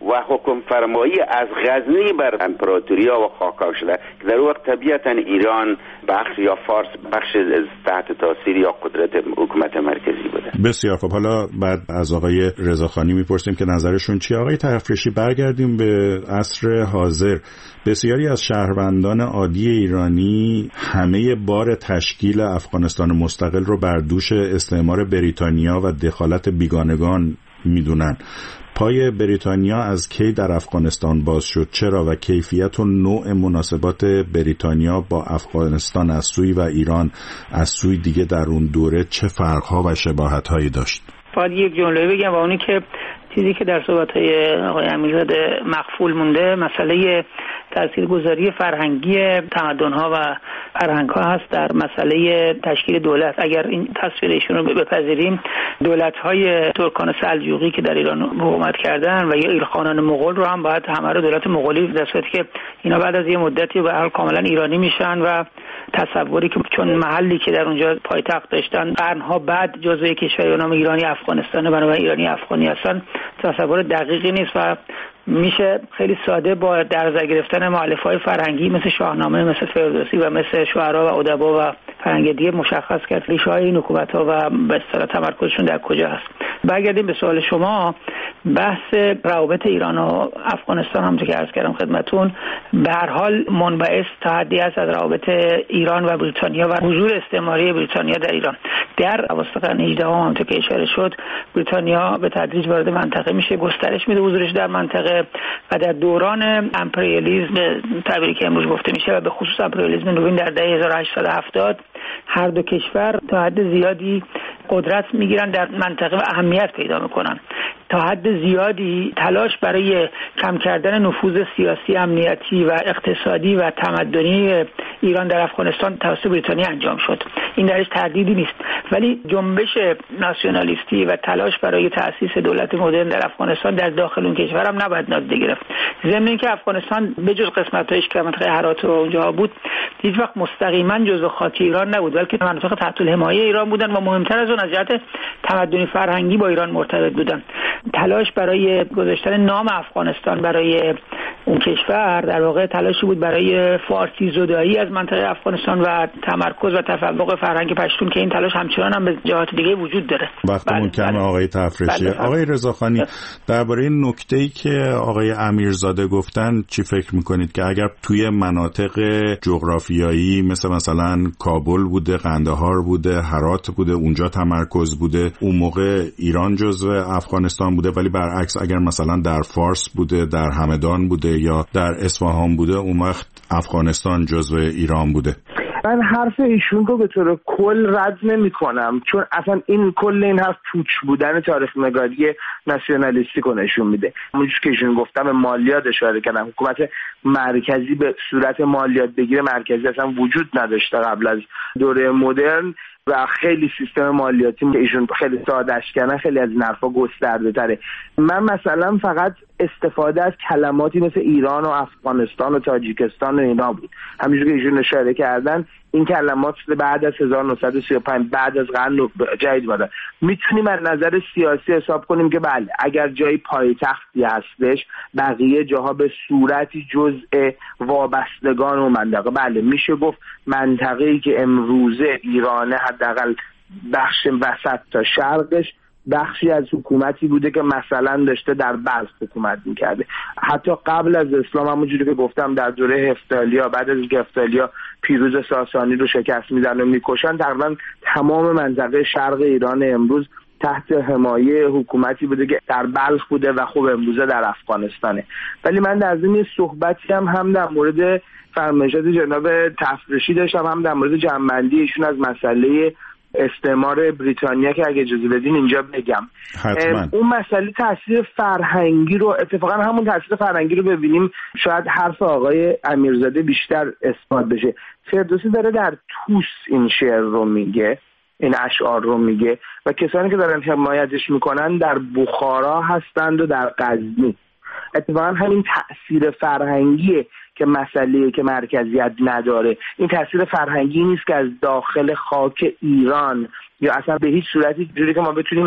و حکم فرمایی از غزنی بر امپراتوریا و خاکا شده. در وقت طبیعتا ایران بخش یا فارس بخش تحت تاثیر یا قدرت حکومت مرکزی بوده. بسیار خب، حالا بعد از آقای رضاخانی میپرسیم که نظرشون چی. آقای تفریشی، برگردیم به عصر حاضر. بسیاری از شهروندان عادی ایرانی همه بار تشکیل افغانستان مستقل رو بر دوش استعمار بریتانیا و دخالت بیگانگان میدونن. پای بریتانیا از کی در افغانستان باز شد؟ چرا؟ و کیفیت و نوع مناسبات بریتانیا با افغانستان از سوی و ایران از سوی دیگه در اون دوره چه فرق‌ها و شباهت‌هایی داشت؟ باید یک جمله بگم و اونی که چیزی که در صحبت‌های آقای امیرزاده مخفول مونده، مسئله تاثیرگذاری فرهنگی تمدن‌ها و فرهنگ‌ها هست در مسئله تشکیل دولت. اگر این تصویر ایشون رو بپذیریم، دولت‌های ترکان سلجوقی که در ایران حکومت کردن و یا ایلخانان مغول رو هم باید همه رو دولت مغولی، در صورتی که اینا بعد از یه مدتی به هر حال کاملا ایرانی میشن و تصوری که چون محلی که در اونجا پایتخت داشتن قرن‌ها بعد جزء کشوری به نام ایرانی افغانستان، بنابراین ایرانی افغانی هستن، تصور دقیقی نیست و میشه خیلی ساده با درز گرفتن مؤلفه‌های فرهنگی مثل شاهنامه، مثل فردوسی و مثل شعرا و ادبا و فرهنگ دیگه مشخص کرد ریشه‌های این حکومت‌ها و به اصطلاح تمرکزشون در کجا هست. برگردیم به سوال شما. بحث روابط ایران و افغانستان همونطور که عرض کردم خدمتون به هر حال منبعث تا حدی است از روابط ایران و بریتانیا و حضور استعماری بریتانیا در ایران. در اواسط قرن 18 همونطور که اشاره شد، بریتانیا به تدریج وارد منطقه میشه، گسترش میده حضورش در منطقه و در دوران امپریالیسم، تعبیری که امروز گفته میشه و به خصوص امپریالیسم نوین در دهه 1870، هر دو کشور تا حد زیادی قدرت میگیرن در منطقه و اهمیت پیدا میکنن. تا حد زیادی تلاش برای کم کردن نفوذ سیاسی، امنیتی و اقتصادی و تمدنی ایران در افغانستان توسط بریتانیا انجام شد. این درش تردیدی نیست، ولی جنبش ناسیونالیستی و تلاش برای تأسیس دولت مدرن در افغانستان در داخل اون کشور هم نباید نادیده گرفت. ضمن اینکه افغانستان به جز قسمت‌هایش که منطقه هرات و اونجا بود، هیچ وقت مستقیما جزء خاک ایران نبود، بلکه مناطق تحت الحمایه ایران بودن و مهمتر از اون از جهت تمدنی فرهنگی با ایران مرتبط بودن. تلاش برای گذاشتن نام افغانستان برای اون کشور در واقع تلاشی بود برای فارسی زدایی از منطقه افغانستان و تمرکز و تفوق فرهنگ پشتون که این تلاش همچنان هم به جهات دیگه وجود داره. وقتمون کمه آقای تفریشی. آقای رضاخانی، درباره نکته‌ای که آقای امیرزاده گفتن چی فکر میکنید که اگر توی مناطق جغرافیایی مثلا کابل بوده، قندهار بوده، هرات بوده، اونجا تمرکز بوده، اون موقع ایران جزو افغانستان بوده، ولی برعکس اگر مثلا در فارس بوده، در همدان بوده یا در اصفهان بوده، اون وقت افغانستان جزو ایران بوده؟ من حرف ایشون رو به طور کل رد نمی کنم، چون اصلا این کل این حرف پوچ بودن تاریخ نگاری ناسیونالیستی رو نشون میده. همونجور که ایشون گفتم مالیات اشاره کردم، حکومت مرکزی به صورت مالیات بگیره مرکزی اصلا وجود نداشته قبل از دوره مدرن و خیلی سیستم مالیاتی که ایشون خیلی ساده‌اش کردن خیلی از این حرفا گسترده تره. من مثلا فقط استفاده از کلماتی مثل ایران و افغانستان و تاجیکستان و اینا بود. همینجور که ایشون اشاره کردن این کلمات بعد از 1935 بعد از قرن جدید بوده. میتونیم از نظر سیاسی حساب کنیم که بله اگر جای پایتختی هستش بقیه جاها به صورتی جزء وابستگان و منطقه، بله میشه گفت منطقه‌ای که امروزه ایرانه حداقل بخش وسط تا شرقش بخشی از حکومتی بوده که مثلا داشته در بلخ حکومت میکرده. حتی قبل از اسلام همونجوری که گفتم در دوره هفتالیا، بعد از اینکه هفتالیا پیروز ساسانی رو شکست میدن و میکشن، تقریبا تمام منطقه شرق ایران امروز تحت حمایه حکومتی بوده که در بلخ بوده و خب امروزه در افغانستانه. ولی من در ضمن صحبتی هم در مورد فرمایشات جناب تفریشی داشتم، هم در مورد جمع‌بندی ایشون از مسئله استعمار بریتانیا که اگه اجازه بدین اینجا بگم. حتما. اون مسئله تاثیر فرهنگی رو، اتفاقا همون تاثیر فرهنگی رو ببینیم شاید حرف آقای امیرزاده بیشتر اثبات بشه. فردوسی داره در توس این شعر رو میگه، این اشعار رو میگه و کسانی که دارن حمایتش میکنن در بخارا هستند و در غزنی. اتفاقا همین تأثیر فرهنگیه که مسئله که مرکزیت نداره. این تأثیر فرهنگی نیست که از داخل خاک ایران یا اصلا به هیچ صورتی جوری که ما بتونیم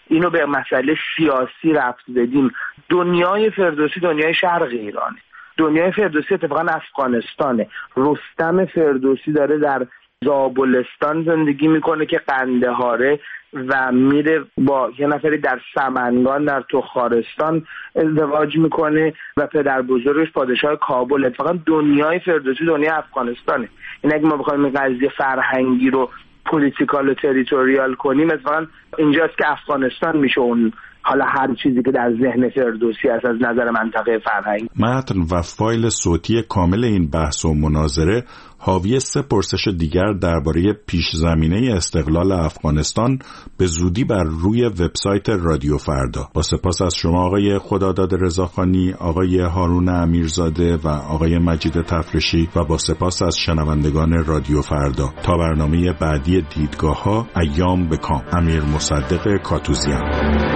اینو به مسئله سیاسی ربط بدیم، دنیای فردوسی دنیای شرق ایرانه. دنیای فردوسی اتفاقا افغانستانه. رستم فردوسی داره در زابلستان زندگی میکنه که قندهاره و میره با یه نفری در سمنگان در تخارستان ازدواج میکنه و پدر بزرگش پادشاه کابل. اتفاقا دنیای فردوسی دنیای افغانستانه. این اگه ما بخوایم این قضیه فرهنگی رو پولیتیکال و تریتوریال کنیم، اتفاقا اینجاست که افغانستان میشه اون حالا هر چیزی که در ذهن فردوسی است از نظر منطقه فرهنگی. متن و فایل صوتی کامل این بحث و مناظره حاوی 3 پرسش دیگر درباره پیش زمینه استقلال افغانستان به زودی بر روی وبسایت رادیو فردا. با سپاس از شما آقای خداداد رضاخانی، آقای هارون امیرزاده و آقای مجید تفرشی و با سپاس از شنوندگان رادیو فردا. تا برنامه بعدی دیدگاه‌ها، ایام به کام. امیر مصدق کاتوزیان.